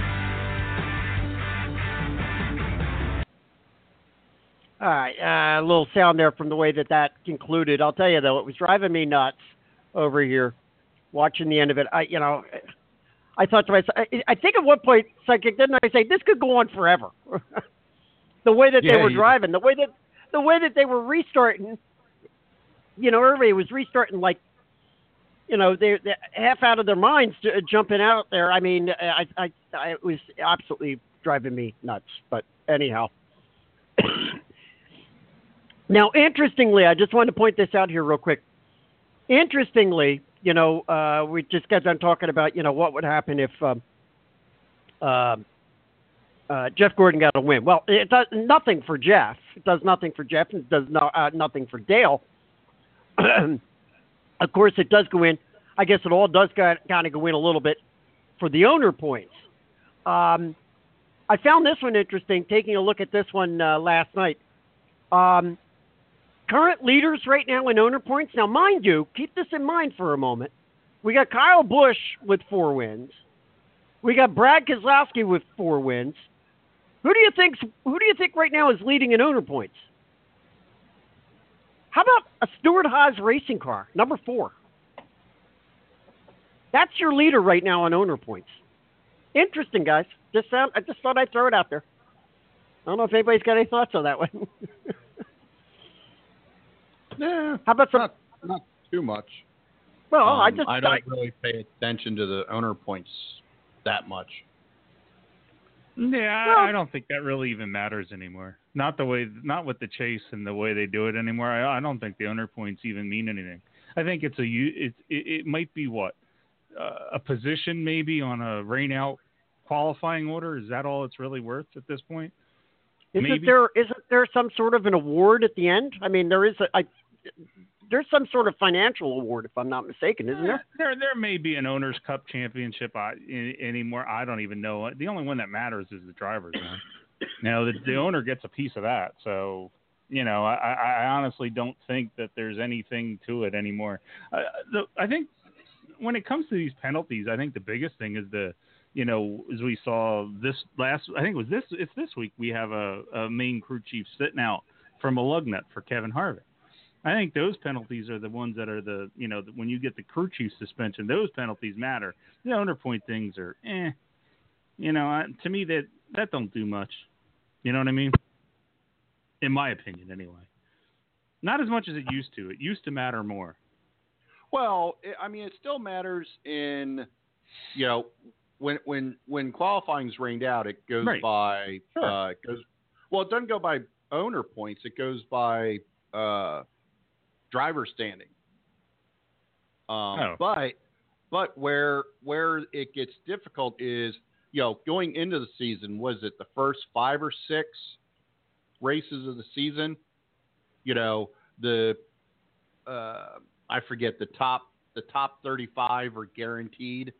S2: All right, a little sound there from the way that concluded. I'll tell you, though, it was driving me nuts over here watching the end of it. I thought to myself, I think at one point, Psychic, didn't I say, this could go on forever? The way that they were driving, the way that they were restarting, everybody was restarting like, they're half out of their minds jumping out there. I mean, it was absolutely driving me nuts. But anyhow. Now, interestingly, I just wanted to point this out here real quick. Interestingly, we just got done talking about, what would happen if Jeff Gordon got a win. Well, it does nothing for Jeff. It does nothing for Jeff, and it does nothing for Dale. Of course, it does go in. I guess it all does kind of go in a little bit for the owner points. I found this one interesting, taking a look at this one last night. Current leaders right now in owner points. Now, mind you, keep this in mind for a moment. We got Kyle Busch with 4 wins. We got Brad Keselowski with 4 wins. Who do you think right now is leading in owner points? How about a Stewart Haas racing car, number 4? That's your leader right now on owner points. Interesting, guys. I just thought I'd throw it out there. I don't know if anybody's got any thoughts on that one.
S4: Yeah,
S2: how about some?
S4: Not too much.
S2: Well, I
S4: don't really pay attention to the owner points that much.
S5: Yeah, I don't think that really even matters anymore. Not with the chase and the way they do it anymore. I don't think the owner points even mean anything. I think it might be a position maybe on a rain out qualifying order. Is that all it's really worth at this point? Isn't there some sort of an award at the end? I mean, there's some sort of financial award, if I'm not mistaken, isn't there? There may be an Owners' Cup championship anymore. I don't even know. The only one that matters is the driver's one. The owner gets a piece of that. So, I honestly don't think that there's anything to it anymore. I think when it comes to these penalties, I think the biggest thing is as we saw it's this week, we have a main crew chief sitting out from a lug nut for Kevin Harvick. I think those penalties are the ones that are when you get the crew chief suspension, those penalties matter. The owner point things are, to me that don't do much. You know what I mean? In my opinion, anyway. Not as much as it used to. It used to matter more.
S4: Well, I mean, it still matters in, you know, when qualifying's rained out, it goes by it doesn't go by owner points. It goes by driver standing. But where it gets difficult is, you know, going into the season, was it the first 5 or 6 races of the season? You know, I forget, the top 35 are guaranteed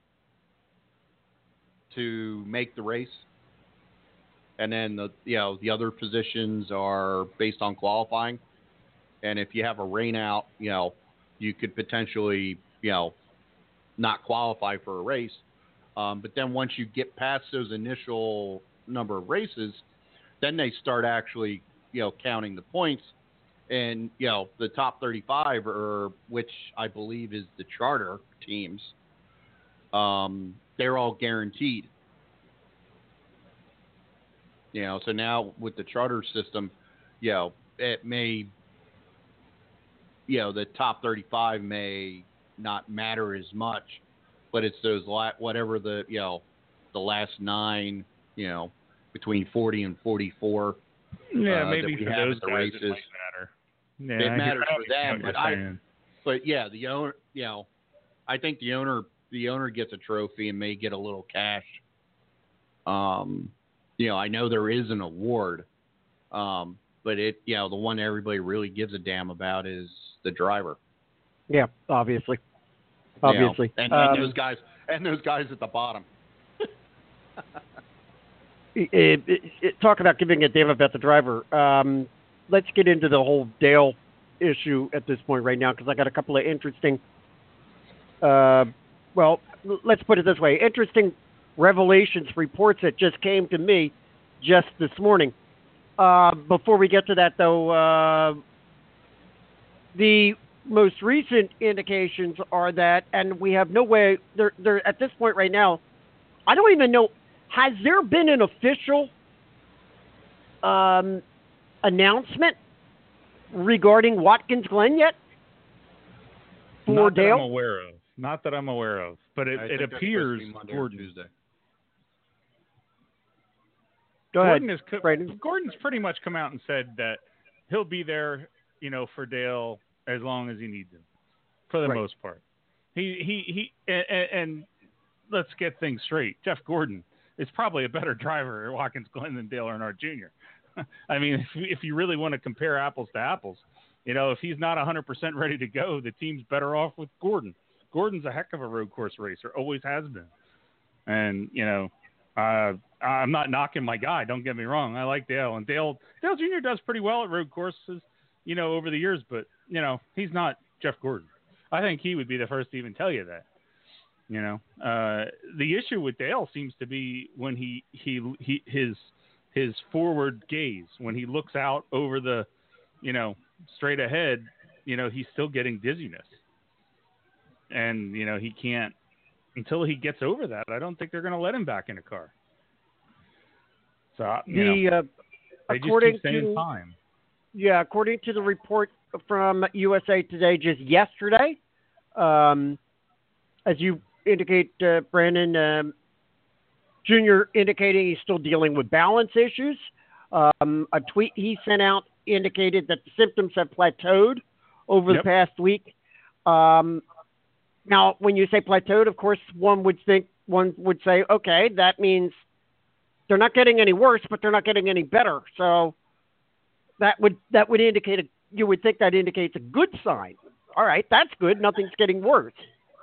S4: to make the race, and then the other positions are based on qualifying. And if you have a rain out, you know, you could potentially, you know, not qualify for a race. But then once you get past those initial number of races, then they start actually, you know, counting the points. And, you know, the top 35, which I believe is the charter teams, they're all guaranteed. You know, so now with the charter system, you know, it may, you know, the top 35 may not matter as much, but it's those whatever the, you know, the last 9, you know, between 40 and 44.
S5: Yeah, maybe for those guys
S4: races,
S5: it might matter. Yeah,
S4: it matters for them, but yeah, the owner, you know, I think the owner gets a trophy and may get a little cash. You know, I know there is an award, but it, you know, the one everybody really gives a damn about is the driver.
S2: Yeah, obviously.
S4: You know, and those guys at the bottom.
S2: Talk about giving a damn about the driver. Let's get into the whole Dale issue at this point right now, because I got a couple of interesting, well, let's put it this way, interesting revelations, reports that just came to me just this morning. Before we get to that, though, the most recent indications are that, and we have no way, they're at this point right now, I don't even know, has there been an official announcement regarding Watkins Glen yet? For
S5: Not
S2: Dale?
S5: that I'm aware of. Not that I'm aware of. But it appears
S4: Monday Tuesday.
S2: Go ahead.
S5: Gordon's pretty much come out and said that he'll be there, you know, for Dale as long as he needs him, for the most part. And let's get things straight. Jeff Gordon is probably a better driver at Watkins Glen than Dale Earnhardt Jr. I mean, if you really want to compare apples to apples, you know, if he's not 100% ready to go, the team's better off with Gordon. Gordon's a heck of a road course racer, always has been. And, you know, I'm not knocking my guy, don't get me wrong. I like Dale. And Dale Jr. does pretty well at road courses, you know, over the years. But, you know, he's not Jeff Gordon. I think he would be the first to even tell you that. You know, the issue with Dale seems to be when his forward gaze, when he looks out over the, you know, straight ahead, you know, he's still getting dizziness. And, you know, he can't, until he gets over that, I don't think they're going to let him back in a car. So, you know, they
S2: according
S5: just keep saying
S2: to
S5: time.
S2: Yeah, according to the report from USA Today just yesterday, as you indicate, Brandon, Jr. indicating he's still dealing with balance issues. A tweet he sent out indicated that the symptoms have plateaued over the past week. Now, when you say plateaued, of course, one would say, okay, that means they're not getting any worse, but they're not getting any better. So that would indicate you would think that indicates a good sign. All right, that's good. Nothing's getting worse.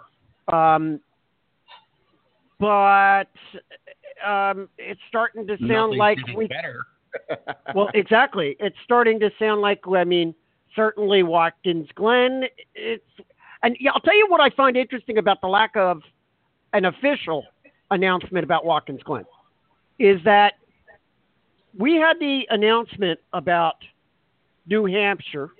S2: But it's starting to sound like
S4: better.
S2: Well, exactly. It's starting to sound like, I mean, certainly Watkins Glen. And I'll tell you what I find interesting about the lack of an official announcement about Watkins Glen is that we had the announcement about New Hampshire,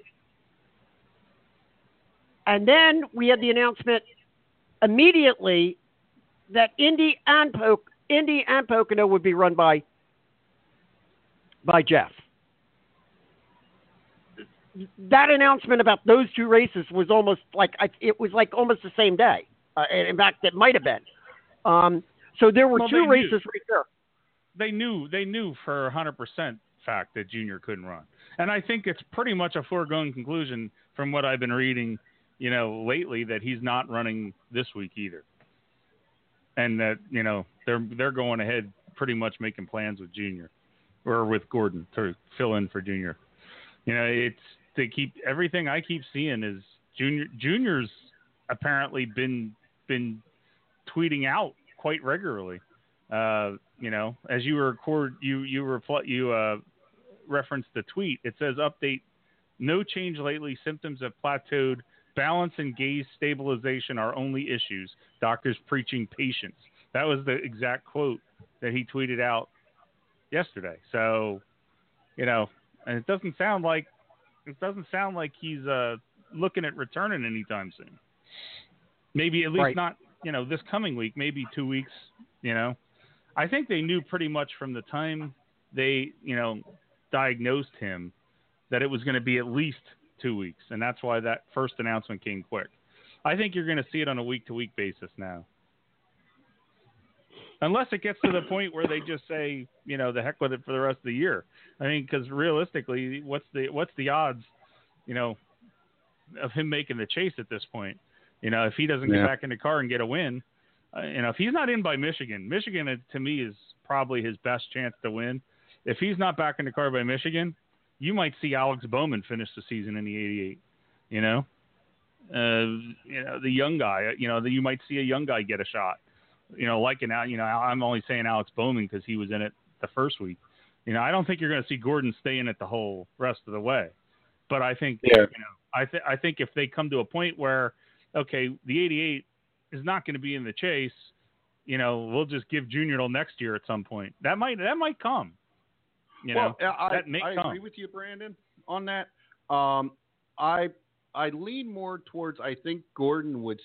S2: and then we had the announcement immediately that Indy and Pocono would be run by Jeff. that announcement about those two races was almost like almost the same day. And in fact, it might have been. So there were two races right there.
S5: They knew for 100% fact that Junior couldn't run, and I think it's pretty much a foregone conclusion from what I've been reading, lately, that he's not running this week either, and that they're going ahead pretty much making plans with Junior or with Gordon to fill in for Junior. Everything I keep seeing is Junior's apparently been tweeting out quite regularly. As you record, you referenced the tweet. It says, update, no change lately. Symptoms have plateaued. Balance and gaze stabilization are only issues. Doctors preaching patience. That was the exact quote that he tweeted out yesterday. So, and it doesn't sound like he's looking at returning anytime soon. Maybe at least not, this coming week, maybe 2 weeks, I think they knew pretty much from the time they, diagnosed him that it was going to be at least 2 weeks. And that's why that first announcement came quick. I think you're going to see it on a week-to-week basis now. Unless it gets to the point where they just say, the heck with it for the rest of the year. I mean, because realistically, what's the odds, of him making the chase at this point? If he doesn't get back in the car and get a win, if he's not in by Michigan, to me is probably his best chance to win. If he's not back in the car by Michigan, you might see Alex Bowman finish the season in the 88. The young guy. You might see a young guy get a shot. I'm only saying Alex Bowman because he was in it the first week. I don't think you're going to see Gordon stay in it the whole rest of the way. But I think, I think if they come to a point where, okay, the 88 is not going to be in the chase, we'll just give Junior till next year at some point. That might come.
S4: I agree with you, Brandon, on that. I lean more towards, I think Gordon would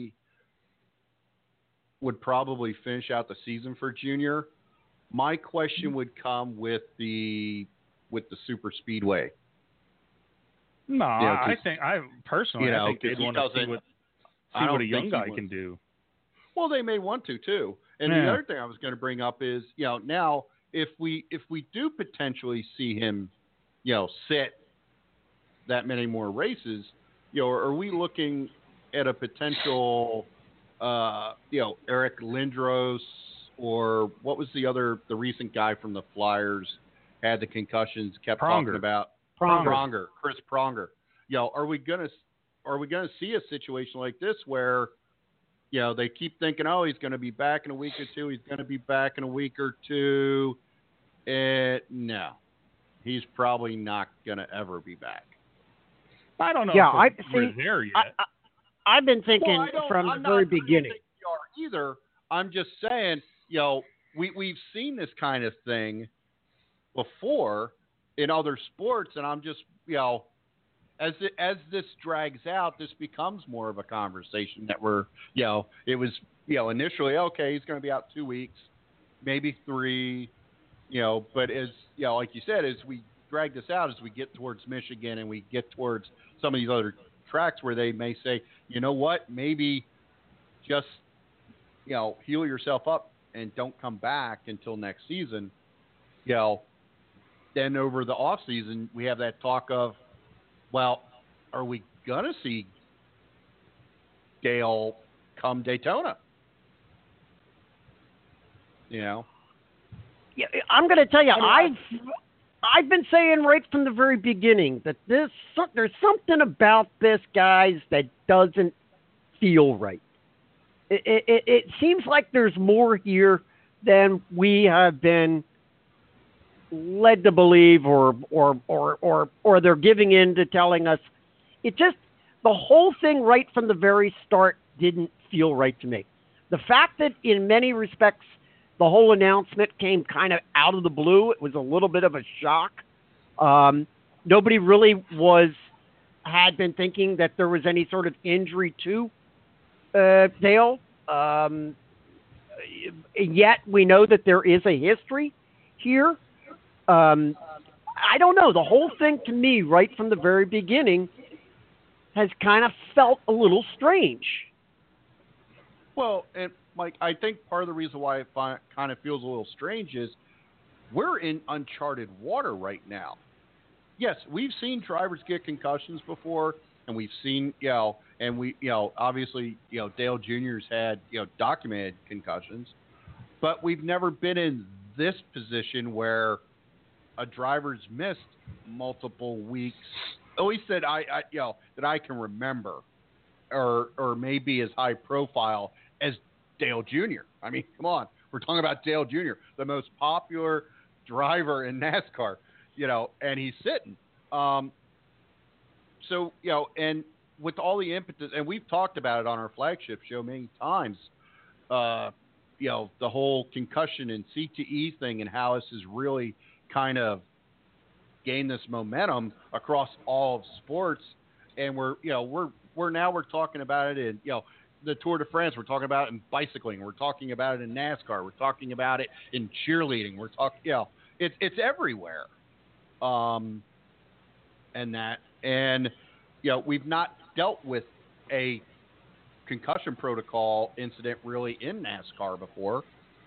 S4: probably finish out the season for Junior. My question would come with the super speedway.
S5: No, I think they'd want to see what a young guy can do.
S4: Well, they may want to too. And the other thing I was going to bring up is, now if we do potentially see him, sit that many more races, are we looking at a potential, Eric Lindros, or what was the recent guy from the Flyers, had the concussions, kept talking about Pronger, Chris Pronger. Are we gonna see a situation like this where, they keep thinking, oh, he's going to be back in a week or two. He's going to be back in a week or two. No, he's probably not going to ever be back.
S5: I don't know. Yeah, we're there yet.
S2: I've been thinking from the very beginning.
S4: Either. I'm just saying, we've seen this kind of thing before in other sports, and I'm just, as this drags out, this becomes more of a conversation that it was, initially, okay, he's going to be out 2 weeks, maybe 3, but as, like you said, as we drag this out, as we get towards Michigan and we get towards some of these other tracks where they may say, you know what, maybe just, heal yourself up and don't come back until next season, then over the off season, we have that talk of, well, are we going to see Dale come Daytona?
S2: Yeah, I'm going to tell you, I've been saying right from the very beginning that there's something about this, guys, that doesn't feel right. It seems like there's more here than we have been led to believe, or they're giving in to telling us. It just, the whole thing right from the very start didn't feel right to me. The fact that in many respects the whole announcement came kind of out of the blue, it was a little bit of a shock. Nobody really had been thinking that there was any sort of injury to Dale. Yet we know that there is a history here. I don't know. The whole thing to me, right from the very beginning, has kind of felt a little strange.
S4: Well, and Mike, I think part of the reason why it kind of feels a little strange is we're in uncharted water right now. Yes, we've seen drivers get concussions before, and we've seen, and we, obviously, Dale Jr.'s had, documented concussions, but we've never been in this position where a driver's missed multiple weeks, at least that that I can remember, or maybe as high profile as Dale Jr. I mean, come on, we're talking about Dale Jr., the most popular driver in NASCAR, and he's sitting. So, and with all the impetus, and we've talked about it on our flagship show many times, the whole concussion and CTE thing and how this has really kind of gained this momentum across all of sports. And we're talking about it in, the Tour de France. We're talking about it in bicycling. We're talking about it in NASCAR. We're talking about it in cheerleading. We're talking, it's everywhere. And we've not dealt with a concussion protocol incident really in NASCAR before,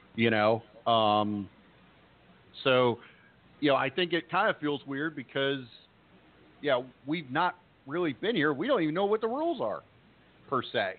S4: so, I think it kind of feels weird because, we've not really been here. We don't even know what the rules are per se.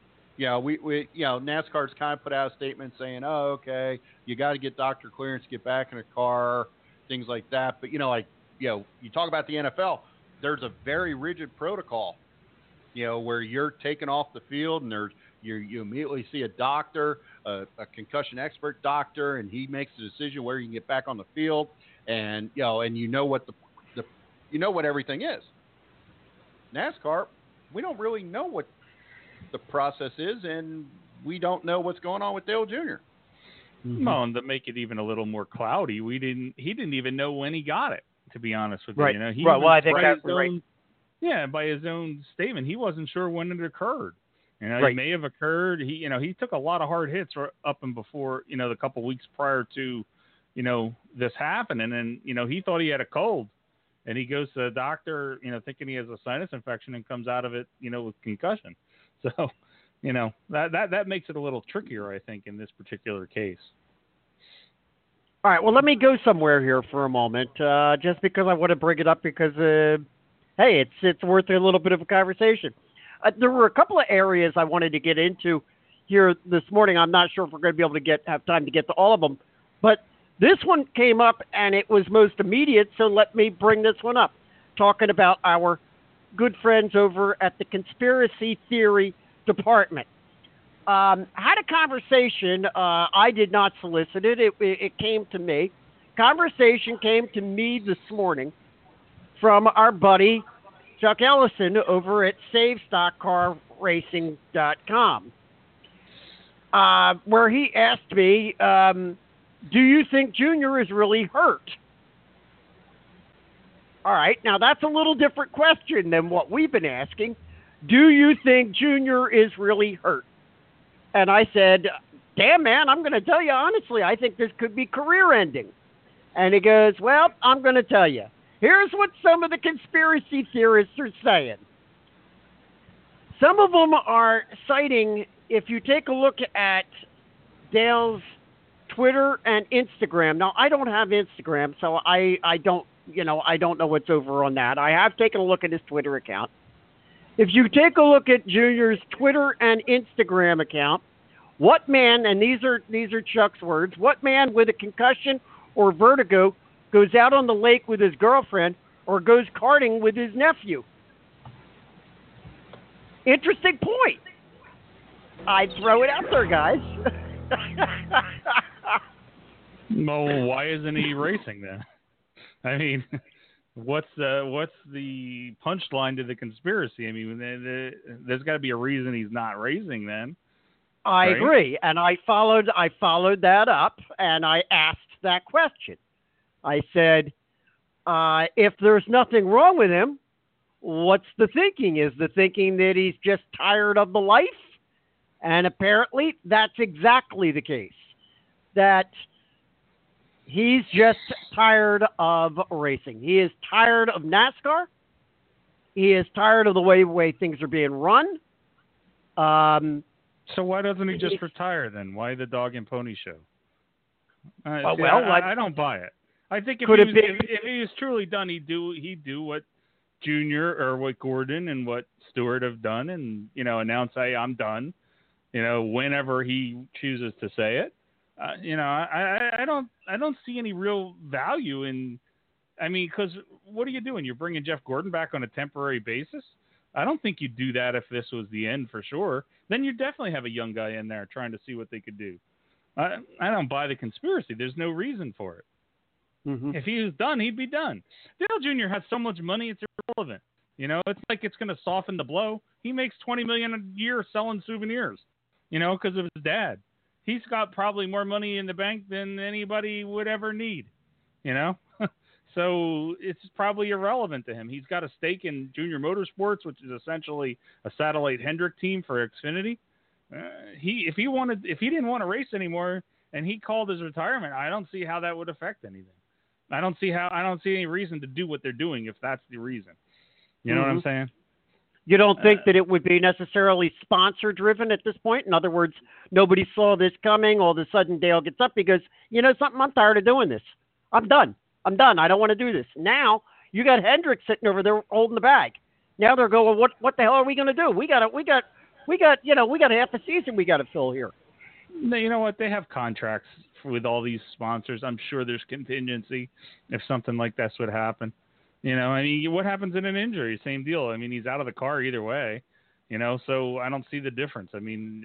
S4: NASCAR's kind of put out a statement saying, oh, okay, you got to get doctor clearance to get back in a car, things like that. But, you talk about the NFL, there's a very rigid protocol, where you're taken off the field and you immediately see a doctor, a concussion expert doctor, and he makes the decision where you can get back on the field, and what what everything is. NASCAR, we don't really know what the process is, and we don't know what's going on with Dale Jr.
S5: Mm-hmm. No, and to make it even a little more cloudy, he didn't even know when he got it, to be honest with
S2: right.
S5: you.
S2: Right. Well, I think that's right.
S5: Yeah, by his own statement, he wasn't sure when it occurred.
S2: Right.
S5: It may have occurred. He took a lot of hard hits up and before, the couple weeks prior to, this happening. And, he thought he had a cold. And he goes to the doctor, thinking he has a sinus infection and comes out of it, with concussion. So, that makes it a little trickier, I think, in this particular case.
S2: All right, well, let me go somewhere here for a moment, just because I want to bring it up because, hey, it's worth a little bit of a conversation. There were a couple of areas I wanted to get into here this morning. I'm not sure if we're going to be able to have time to get to all of them, but this one came up and it was most immediate, so let me bring this one up. Talking about our good friends over at the Conspiracy Theory Department. Had a conversation. I did not solicit it. It came to me. Conversation came to me this morning from our buddy Chuck Ellison over at SaveStockCarRacing.com, where he asked me, do you think Junior is really hurt? All right, now that's a little different question than what we've been asking. Do you think Junior is really hurt? And I said, damn, man, I'm going to tell you honestly, I think this could be career ending. And he goes, well, I'm going to tell you. Here's what some of the conspiracy theorists are saying. Some of them are citing, if you take a look at Dale's Twitter and Instagram. Now, I don't have Instagram, so I don't know what's over on that. I have taken a look at his Twitter account. If you take a look at Junior's Twitter and Instagram account, what man, and these are Chuck's words, what man with a concussion or vertigo goes out on the lake with his girlfriend or goes karting with his nephew? Interesting point. I'd throw it out there, guys.
S5: Well, why isn't he racing then? I mean, what's the punchline to the conspiracy? I mean, there's got to be a reason he's not racing then.
S2: I agree, and I followed that up, and I asked that question. I said, if there's nothing wrong with him, what's the thinking? Is the thinking that he's just tired of the life? And apparently, that's exactly the case. That He's just tired of racing. He is tired of NASCAR. He is tired of the way things are being run.
S5: So why doesn't he just retire then? Why the dog and pony show?
S2: I
S5: don't buy it. I think if he was truly done, he'd do what Junior or what Gordon and what Stewart have done, and announce, "Hey, I'm done." Whenever he chooses to say it. I don't see any real value in. I mean, because what are you doing? You're bringing Jeff Gordon back on a temporary basis. I don't think you'd do that if this was the end for sure. Then you definitely have a young guy in there trying to see what they could do. I don't buy the conspiracy. There's no reason for it.
S2: Mm-hmm.
S5: If he was done, he'd be done. Dale Jr. has so much money, it's irrelevant. It's like it's going to soften the blow. He makes $20 million a year selling souvenirs, because of his dad. He's got probably more money in the bank than anybody would ever need, So it's probably irrelevant to him. He's got a stake in Junior Motorsports, which is essentially a satellite Hendrick team for Xfinity. If he didn't want to race anymore and he called his retirement, I don't see how that would affect anything. I don't see any reason to do what they're doing if that's the reason. You know what I'm saying?
S2: You don't think that it would be necessarily sponsor driven at this point? In other words, nobody saw this coming. All of a sudden Dale gets up because, something, I'm tired of doing this. I'm done. I don't want to do this. Now you got Hendrick sitting over there holding the bag. Now they're going, what the hell are we going to do? We got half a season we got to fill here.
S5: You know what? They have contracts with all these sponsors. I'm sure there's contingency if something like this would happen. What happens in an injury? Same deal. I mean, he's out of the car either way, so I don't see the difference. I mean,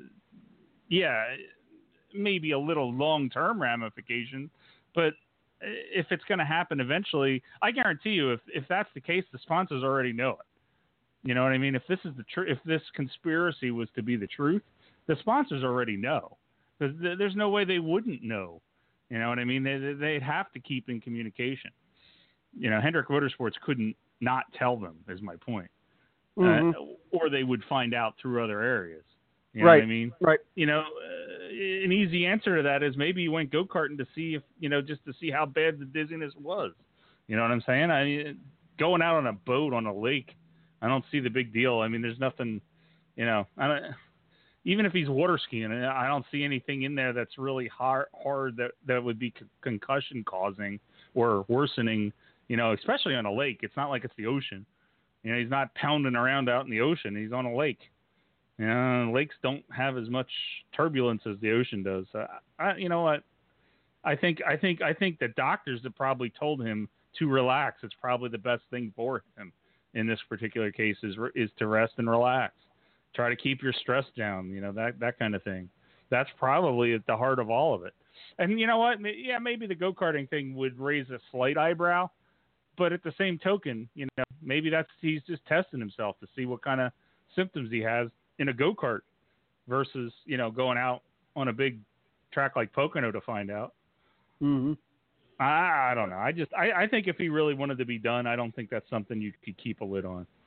S5: maybe a little long-term ramification, but if it's going to happen eventually, I guarantee you, if that's the case, the sponsors already know it. You know what I mean? If this is if this conspiracy was to be the truth, the sponsors already know. There's no way they wouldn't know. You know what I mean? They'd have to keep in communication. Hendrick Motorsports couldn't not tell them, is my point.
S2: Mm-hmm.
S5: Or they would find out through other areas. You know
S2: right.
S5: what I mean?
S2: Right.
S5: An easy answer to that is maybe you went go-karting to see if, just to see how bad the dizziness was. You know what I'm saying? Going out on a boat on a lake, I don't see the big deal. I mean, there's nothing, even if he's water skiing, I don't see anything in there that's really hard that would be concussion causing or worsening, especially on a lake. It's not like it's the ocean. He's not pounding around out in the ocean. He's on a lake. Lakes don't have as much turbulence as the ocean does. You know what? I think the doctors that probably told him to relax. It's probably the best thing for him in this particular case is to rest and relax. Try to keep your stress down. That kind of thing. That's probably at the heart of all of it. And you know what? Yeah, maybe the go-karting thing would raise a slight eyebrow, but at the same token, maybe he's just testing himself to see what kind of symptoms he has in a go-kart versus, going out on a big track like Pocono to find out.
S2: Mm-hmm.
S5: I don't know. I think if he really wanted to be done, I don't think that's something you could keep a lid on.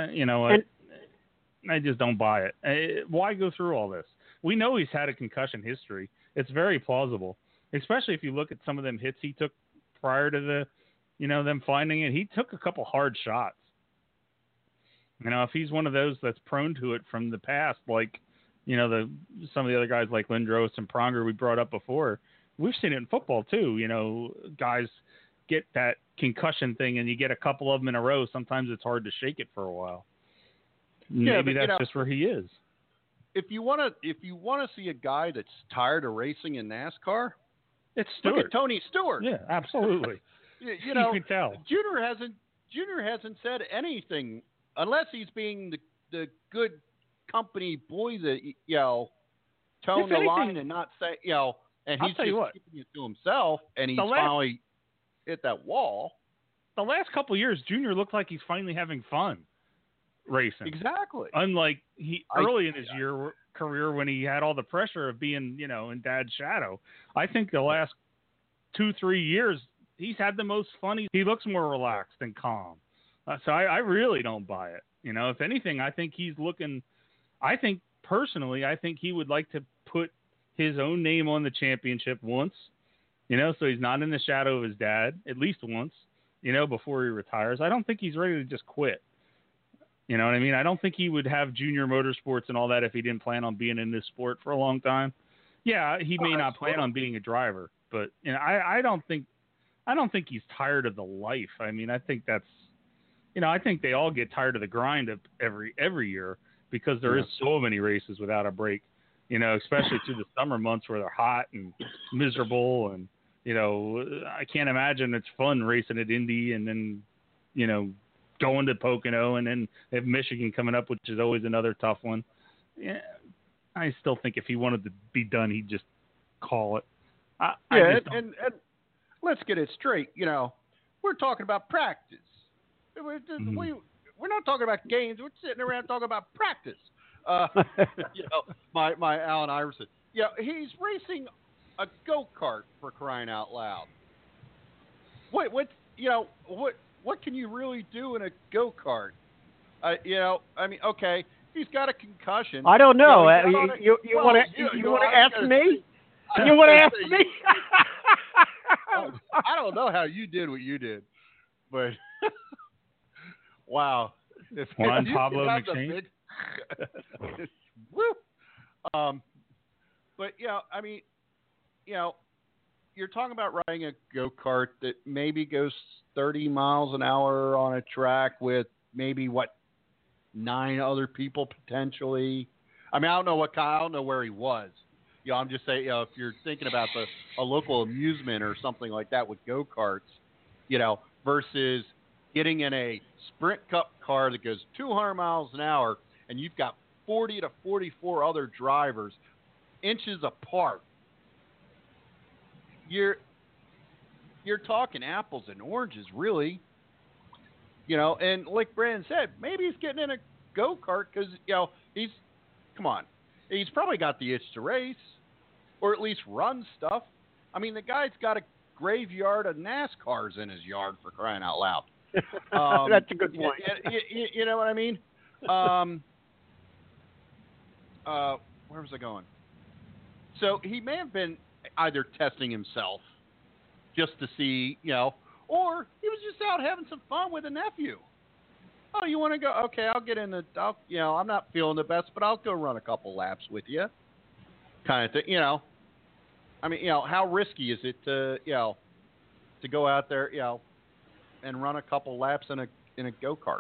S5: I just don't buy it. Why go through all this? We know he's had a concussion history. It's very plausible, especially if you look at some of them hits he took prior to them finding it. He took a couple hard shots. If he's one of those that's prone to it from the past, like, some of the other guys like Lindros and Pronger we brought up before, we've seen it in football too. Guys get that concussion thing and you get a couple of them in a row. Sometimes it's hard to shake it for a while. Maybe that's just where he is.
S4: If you want to see a guy that's tired of racing in NASCAR,
S5: it's Stewart.
S4: Look at Tony Stewart.
S5: Yeah, absolutely.
S4: you
S5: can tell.
S4: Junior hasn't said anything unless he's being the good company boy that tone the line and not say and he's just keeping it to himself, and he's finally hit that wall.
S5: The last couple of years, Junior looked like he's finally having fun racing.
S4: Exactly.
S5: Unlike early in his career when he had all the pressure of being, in Dad's shadow. I think the last 2-3 years, he's had the most fun. He looks more relaxed and calm. So I really don't buy it. If anything, I think he's looking. I think he would like to put his own name on the championship once, So he's not in the shadow of his dad at least once, before he retires. I don't think he's ready to just quit. You know what I mean? I don't think he would have junior motorsports and all that if he didn't plan on being in this sport for a long time. Yeah, he may not plan on being a driver, but I don't think he's tired of the life. I mean, I think that's, I think they all get tired of the grind of every year because there is so many races without a break. Especially through the summer months where they're hot and miserable, and I can't imagine it's fun racing at Indy and then going to Pocono, and then they have Michigan coming up, which is always another tough one. Yeah, I still think if he wanted to be done, he'd just call it.
S4: And let's get it straight. We're talking about practice. We're not talking about games. We're sitting around talking about practice. My Allen Iverson. He's racing a go-kart, for crying out loud. What can you really do in a go-kart? Okay, he's got a concussion.
S2: I don't know. You want to ask me? You want to ask me?
S4: I don't know how you did what you did, but wow.
S5: Juan Pablo McShane.
S4: Woo. But you're talking about riding a go-kart that maybe goes 30 miles an hour on a track with maybe 9 other people potentially. I don't know where he was. I'm just saying, if you're thinking about a local amusement or something like that with go-karts, versus getting in a Sprint Cup car that goes 200 miles an hour and you've got 40 to 44 other drivers inches apart. You're talking apples and oranges, really. And like Brandon said, maybe he's getting in a go-kart because, he's probably got the itch to race or at least run stuff. The guy's got a graveyard of NASCARs in his yard, for crying out loud.
S2: That's a good point.
S4: You know what I mean? Where was I going? So he may have been either testing himself just to see, or he was just out having some fun with a nephew. Oh, you want to go? Okay, I'll get in I'm not feeling the best, but I'll go run a couple laps with you. Kind of thing, how risky is it to go out there, and run a couple laps in a go-kart,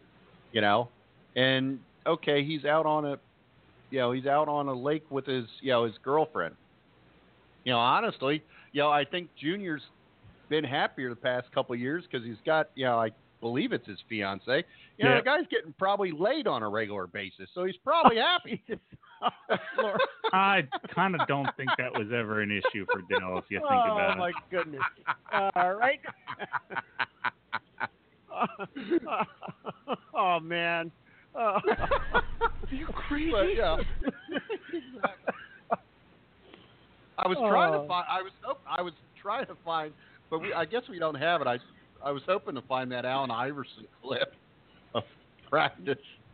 S4: and okay, he's out on a lake with his girlfriend. Honestly, I think Junior's been happier the past couple of years because he's got, I believe it's his fiance. The guy's getting probably laid on a regular basis, so he's probably happy.
S5: I kind of don't think that was ever an issue for Dale, if you think about it.
S2: Oh, my goodness. Right? Oh, man.
S3: Are you crazy?
S4: But, I was trying to find, but I guess we don't have it. I was hoping to find that Allen Iverson clip of practice.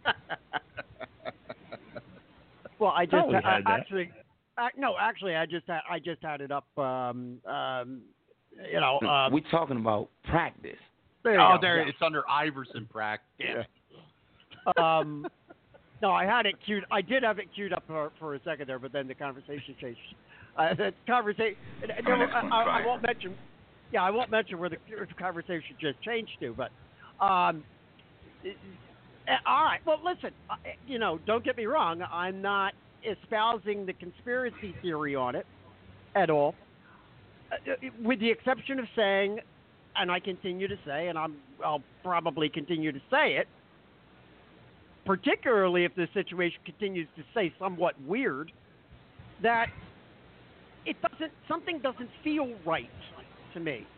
S2: Well, I just
S5: actually
S2: I just had it up.
S9: We're talking about practice.
S4: It's under Iverson practice.
S2: Yeah. No, I had it queued. I did have it queued up for a second there, but then the conversation changed. The conversation. I won't mention. Yeah, I won't mention where the conversation just changed to, but. All right. Well, listen. Don't get me wrong. I'm not espousing the conspiracy theory on it at all, with the exception of saying, and I continue to say, and I'll probably continue to say it, particularly if the situation continues to stay somewhat weird, that something doesn't feel right to me.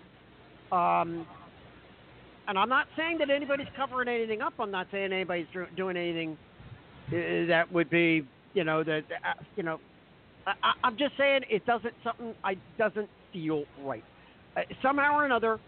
S2: And I'm not saying that anybody's covering anything up. I'm not saying anybody's doing anything that would be, I'm just saying it doesn't feel right. Somehow or another,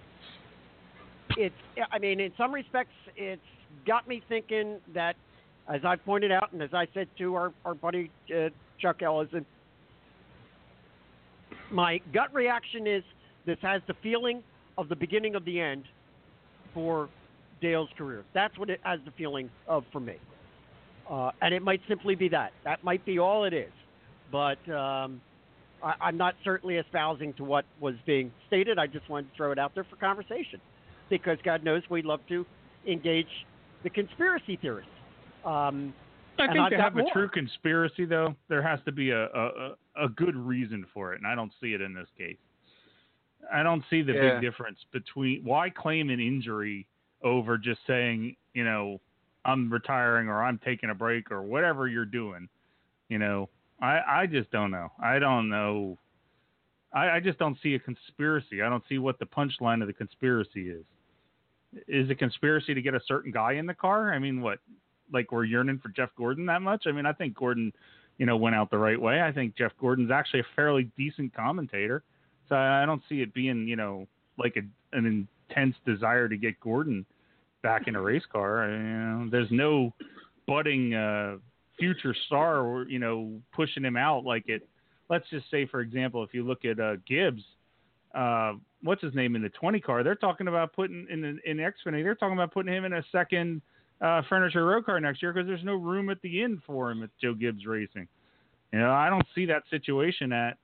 S2: in some respects, it's got me thinking that, as I pointed out, and as I said to our buddy Chuck Ellison, My gut reaction is this has the feeling of the beginning of the end for Dale's career. That's what it has the feeling of for me. And it might simply be that. That might be all it is. But I'm not certainly espousing to what was being stated. I just wanted to throw it out there for conversation. Because God knows we love to engage the conspiracy theorists.
S5: I think to have a true conspiracy, though, there has to be a good reason for it, and I don't see it in this case. I don't see the big difference between why claim an injury over just saying, you know, I'm retiring or I'm taking a break or whatever you're doing. You know, I just don't know. I don't know. I just don't see a conspiracy. I don't see what the punchline of the conspiracy is. Is a conspiracy to get a certain guy in the car? I mean, what? Like we're yearning for Jeff Gordon that much? I mean, I think Gordon, you know, went out the right way. I think Jeff Gordon's actually a fairly decent commentator. So I don't see it being, you know, like an intense desire to get Gordon back in a race car. You know, there's no budding future star, or, you know, pushing him out like it. Let's just say, for example, if you look at Gibbs, what's his name in the 20 car? They're talking about putting in Xfinity. They're talking about putting him in a second Furniture Row car next year because there's no room at the end for him at Joe Gibbs Racing. You know, I don't see that situation at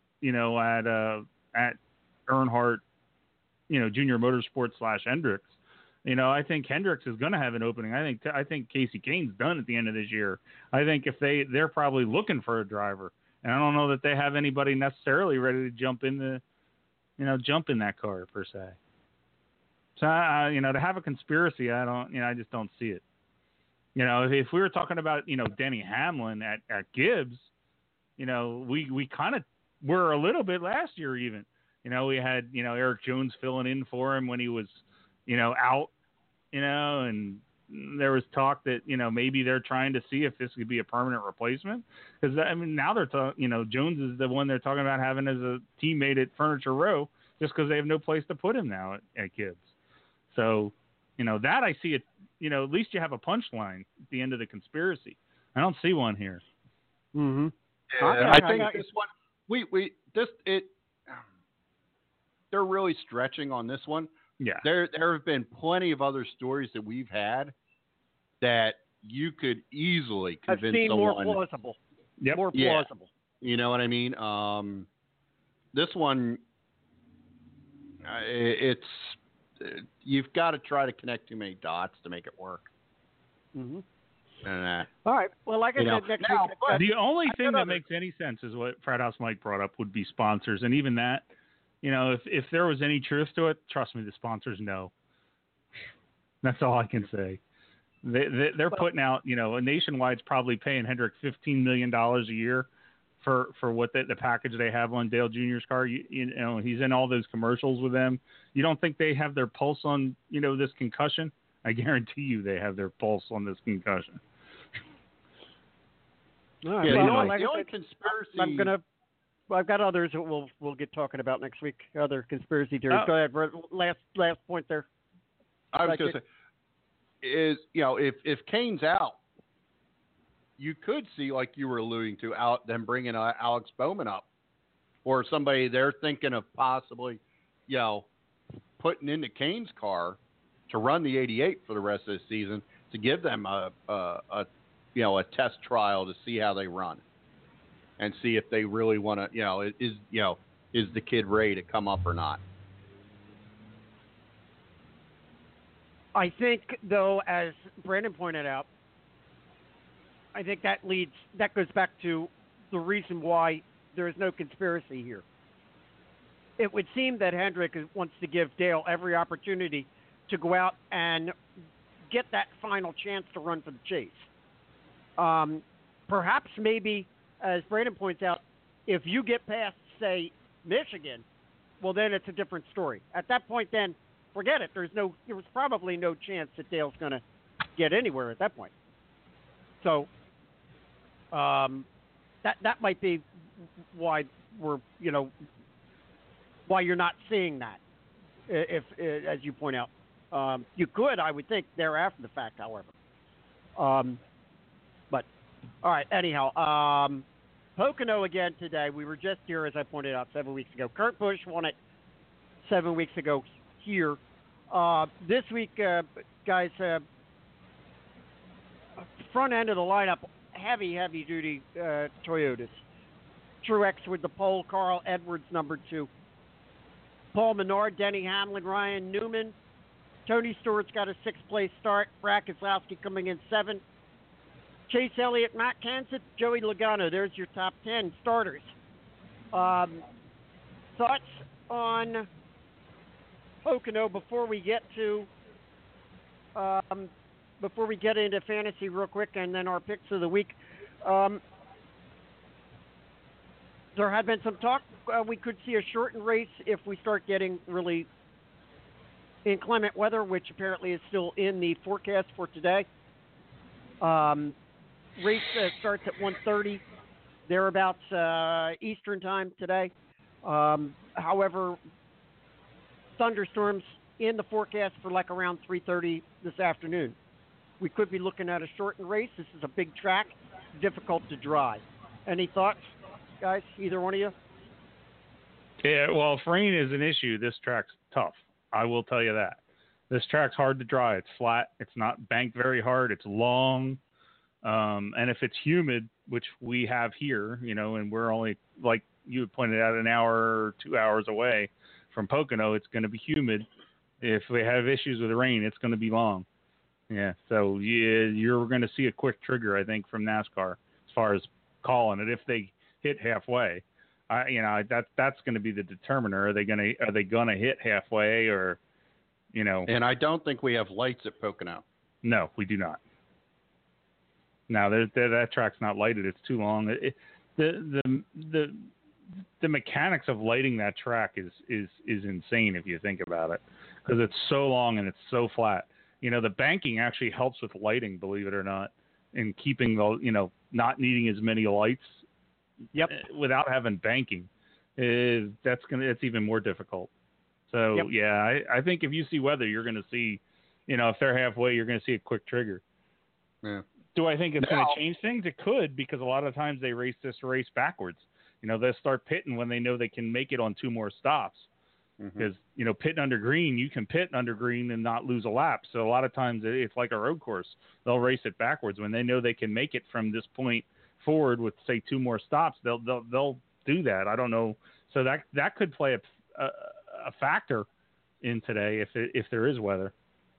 S5: Earnhardt, you know, Junior Motorsports / Hendricks. You know, I think Hendricks is going to have an opening. I think Casey Kane's done at the end of this year. I think if they're probably looking for a driver, and I don't know that they have anybody necessarily ready to jump in that car per se. So you know, to have a conspiracy, I just don't see it. You know, if we were talking about, you know, Denny Hamlin at Gibbs, you know, we kind of were a little bit last year even. You know, we had, you know, Eric Jones filling in for him when he was, you know, out, you know, and there was talk that, you know, maybe they're trying to see if this could be a permanent replacement. Because, I mean, now they're talking, you know, Jones is the one they're talking about having as a teammate at Furniture Row just because they have no place to put him now at Gibbs. So, you know, that I see it, you know, at least you have a punchline at the end of the conspiracy. I don't see one here.
S2: Mm-hmm.
S4: Yeah, I think this one, they're really stretching on this one.
S5: Yeah.
S4: There have been plenty of other stories that we've had that you could easily convince someone.
S2: More plausible.
S5: Yep.
S2: More plausible.
S4: You know what I mean? This one, it's you've got to try to connect too many dots to make it work.
S2: Mm-hmm.
S4: And,
S2: all right. Well, like I said, next week.
S5: The only thing that makes any sense is what Frat House Mike brought up would be sponsors. And even that, you know, if there was any truth to it, trust me, the sponsors know. That's all I can say. They're putting out, you know, Nationwide's probably paying Hendrick $15 million a year for what the package they have on Dale Jr.'s car. You know, he's in all those commercials with them. You don't think they have their pulse on, you know, this concussion? I guarantee you they have their pulse on this concussion.
S2: All right.
S4: Yeah,
S2: well,
S4: the only conspiracy.
S2: I've got others that we'll get talking about next week. Other conspiracy theories. Go ahead. Last point there.
S4: I was going to say is, you know, if Kane's out, you could see, like you were alluding to, them bringing Alex Bowman up, or somebody they're thinking of possibly, you know, putting into Kane's car to run the 88 for the rest of the season to give them a test trial to see how they run and see if they really want to, you know, is the kid ready to come up or not.
S2: I think, though, as Brandon pointed out, I think that goes back to the reason why there is no conspiracy here. It would seem that Hendrick wants to give Dale every opportunity to go out and get that final chance to run for the chase. Perhaps maybe, as Brandon points out, if you get past, say, Michigan, well, then it's a different story. At that point, then, forget it. There was probably no chance that Dale's going to get anywhere at that point. So that might be why why you're not seeing that. If as you point out, you could, I would think, thereafter the fact, however. But all right. Anyhow, Pocono again today. We were just here, as I pointed out, 7 weeks ago. Kurt Busch won it 7 weeks ago here. This week, guys, front end of the lineup, heavy duty Toyotas. Truex with the pole, Carl Edwards number 2. Paul Menard, Denny Hamlin, Ryan Newman. Tony Stewart's got a 6th place start. Brad Keselowski coming in 7th. Chase Elliott, Matt Kenseth, Joey Logano. There's your top 10 starters. Thoughts on Pocono before we get into fantasy real quick, and then our picks of the week. There had been some talk we could see a shortened race if we start getting really inclement weather, which apparently is still in the forecast for today. Race starts at 1:30, thereabouts Eastern time today. However, thunderstorms in the forecast for like around 3:30 this afternoon. We could be looking at a shortened race. This is a big track, difficult to drive. Any thoughts, guys? Either one of you?
S5: Yeah, well, if rain is an issue, this track's tough. I will tell you that. This track's hard to drive. It's flat. It's not banked very hard. It's long. And if it's humid, which we have here, and we're only, like you pointed out, an hour or 2 hours away from Pocono, it's going to be humid. If we have issues with the rain, it's going to be long. Yeah, so you're going to see a quick trigger, I think, from NASCAR as far as calling it if they hit halfway. That's going to be the determiner. Are they going to hit halfway, or And
S4: I don't think we have lights at Pocono.
S5: No, we do not. No, that track's not lighted. It's too long. The mechanics of lighting that track is insane if you think about it, because it's so long and it's so flat. The banking actually helps with lighting, believe it or not, in keeping the not needing as many lights.
S2: Yep.
S5: Without having banking, it's even more difficult. So
S2: yep.
S5: Yeah, I think if you see weather, you're going to see, if they're halfway, you're going to see a quick trigger.
S4: Yeah.
S5: Do I think it's going to change things? It could, because a lot of times they race this race backwards. They'll start pitting when they know they can make it on 2 more stops. Because, pitting under green, you can pit under green and not lose a lap. So a lot of times it's like a road course. They'll race it backwards. When they know they can make it from this point forward with, say, 2 more stops, they'll do that. I don't know. So that could play a factor in today if there is weather.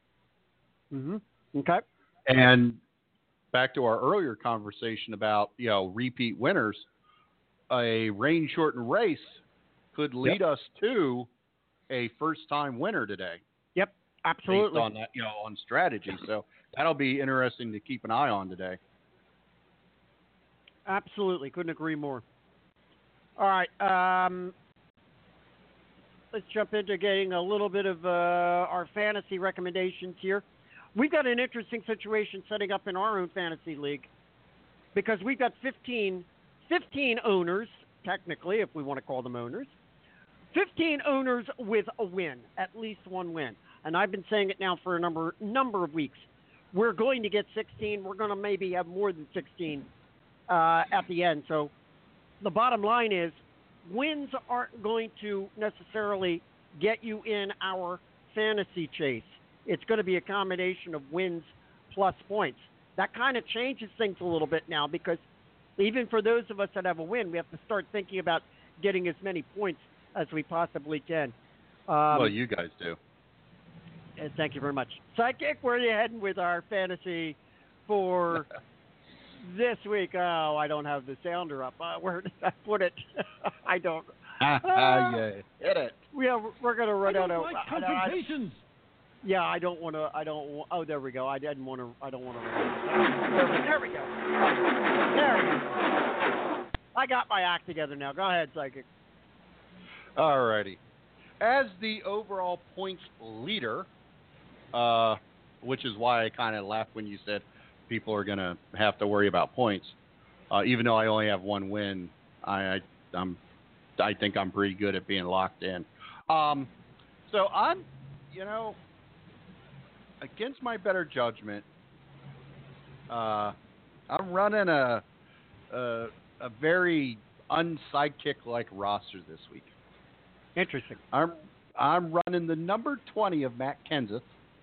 S2: Okay.
S4: And back to our earlier conversation about, repeat winners, a rain-shortened race could lead us to a first-time winner today.
S2: Yep, absolutely.
S4: Based on that, on strategy. So that'll be interesting to keep an eye on today.
S2: Absolutely. Couldn't agree more. All right. Let's jump into getting a little bit of our fantasy recommendations here. We've got an interesting situation setting up in our own fantasy league, because we've got 15 owners, technically, if we want to call them owners. 15 owners with a win, at least one win. And I've been saying it now for a number of weeks. We're going to get 16. We're going to maybe have more than 16 at the end. So the bottom line is, wins aren't going to necessarily get you in our fantasy chase. It's going to be a combination of wins plus points. That kind of changes things a little bit now, because even for those of us that have a win, we have to start thinking about getting as many points as we possibly can.
S4: Well, you guys do.
S2: Thank you very much. Sidekick, where are you heading with our fantasy for this week? Oh, I don't have the sounder up. Where did I put it? I don't.
S4: Yeah, hit it.
S2: We're going to run out of...
S3: like confrontations.
S2: Yeah, I don't want to. Oh, there we go. I don't want to. There we go. I got my act together now. Go ahead, Psychic.
S4: All righty. As the overall points leader, which is why I kind of laughed when you said people are going to have to worry about points, even though I only have one win, I think I'm pretty good at being locked in. So I'm, against my better judgment, I'm running a a very unsidekick-like roster this week.
S2: Interesting.
S4: I'm running the number 20 of Matt Kenseth,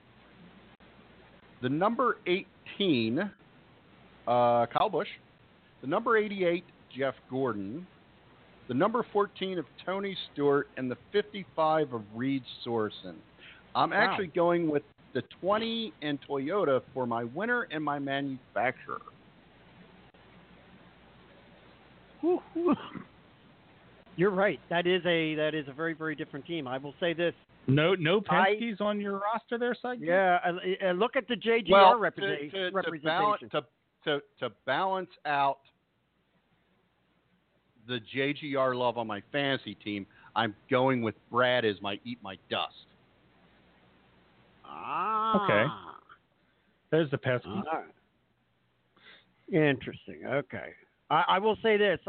S4: the number 18 Kyle Busch, the number 88 Jeff Gordon, the number 14 of Tony Stewart, and the 55 of Reed Sorenson. I'm actually going with the 20 in Toyota for my winner and my manufacturer.
S2: You're right. That is a very, very different team. I will say this.
S5: No Penske's on your roster there, Sidekick?
S2: Yeah, look at the JGR representation.
S4: To balance out the JGR love on my fantasy team, I'm going with Brad as my Eat My Dust.
S5: Okay. There's the Penske.
S2: Interesting. Okay. I will say this.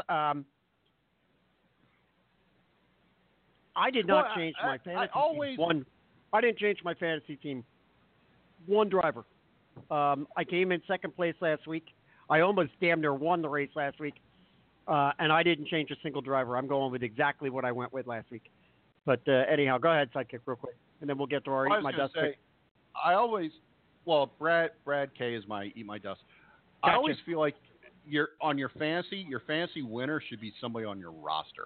S2: I did not change my fantasy team. I didn't change my fantasy team. One driver. I came in second place last week. I almost damn near won the race last week. And I didn't change a single driver. I'm going with exactly what I went with last week. But anyhow, go ahead, Sidekick, real quick. And then we'll get to our Eat My Dust pick.
S4: Brad K is my Eat My Dust.
S2: Gotcha.
S4: I always feel like your fantasy winner should be somebody on your roster.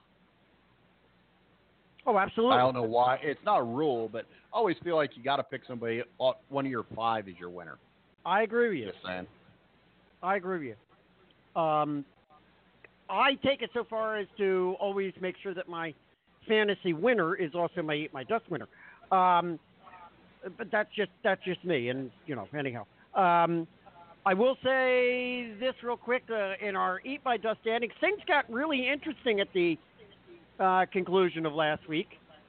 S2: Oh, absolutely.
S4: I don't know why. It's not a rule, but I always feel like you got to pick somebody, one of your 5 is your winner.
S2: I agree with you.
S4: Just saying.
S2: I agree with you. I take it so far as to always make sure that my fantasy winner is also my Eat My Dust winner. But that's just me, and anyhow. I will say this real quick in our Eat My Dust standings. Things got really interesting at the conclusion of last week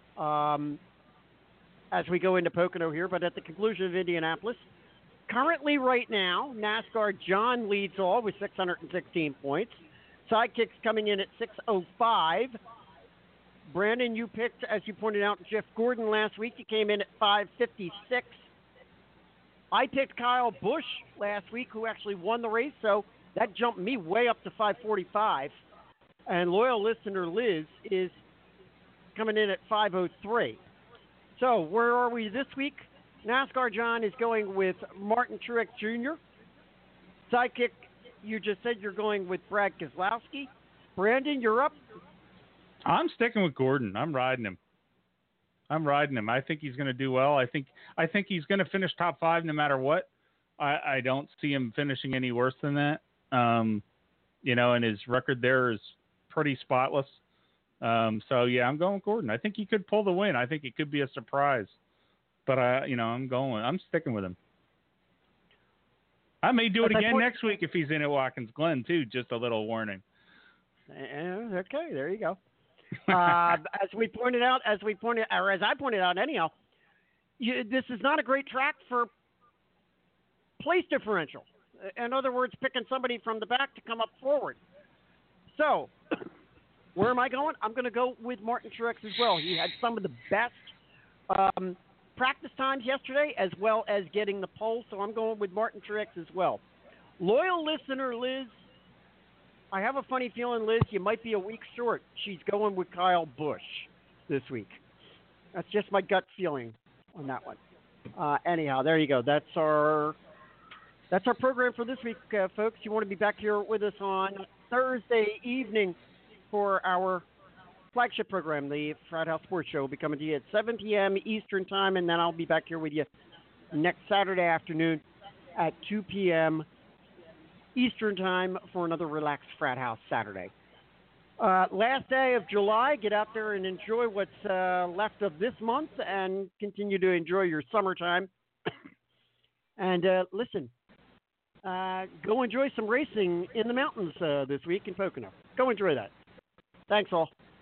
S2: as we go into Pocono here, but at the conclusion of Indianapolis. Currently, right now, NASCAR John leads all with 616 points. Sidekick's coming in at 605. Brandon, you picked, as you pointed out, Jeff Gordon last week. You came in at 556. I picked Kyle Busch last week, who actually won the race, so that jumped me way up to 545. And loyal listener Liz is coming in at 503. So where are we this week? NASCAR John is going with Martin Truex Jr. Sidekick, you just said you're going with Brad Keselowski. Brandon, you're up.
S5: I'm sticking with Gordon. I'm riding him. I think he's going to do well. I think he's going to finish top 5 no matter what. I don't see him finishing any worse than that. And his record there is pretty spotless. So yeah, I'm going with Gordon. I think he could pull the win. I think it could be a surprise. But I'm sticking with him. I may do it again next week if he's in at Watkins Glen too. Just a little warning.
S2: Okay, there you go. As I pointed out, anyhow, this is not a great track for place differential. In other words, picking somebody from the back to come up forward. So, where am I going? I'm going to go with Martin Truex as well. He had some of the best practice times yesterday, as well as getting the pole. So I'm going with Martin Truex as well. Loyal listener Liz, I have a funny feeling, Liz, you might be a week short. She's going with Kyle Busch this week. That's just my gut feeling on that one. Anyhow, there you go. That's our program for this week, folks. You want to be back here with us on Thursday evening for our flagship program, the Frat House Sports Show. Will be coming to you at 7 p.m. Eastern Time, and then I'll be back here with you next Saturday afternoon at 2 p.m. Eastern Time for another relaxed Frat House Saturday. Last day of July, get out there and enjoy what's left of this month and continue to enjoy your summertime. And listen, go enjoy some racing in the mountains this week in Pocono. Go enjoy that. Thanks all.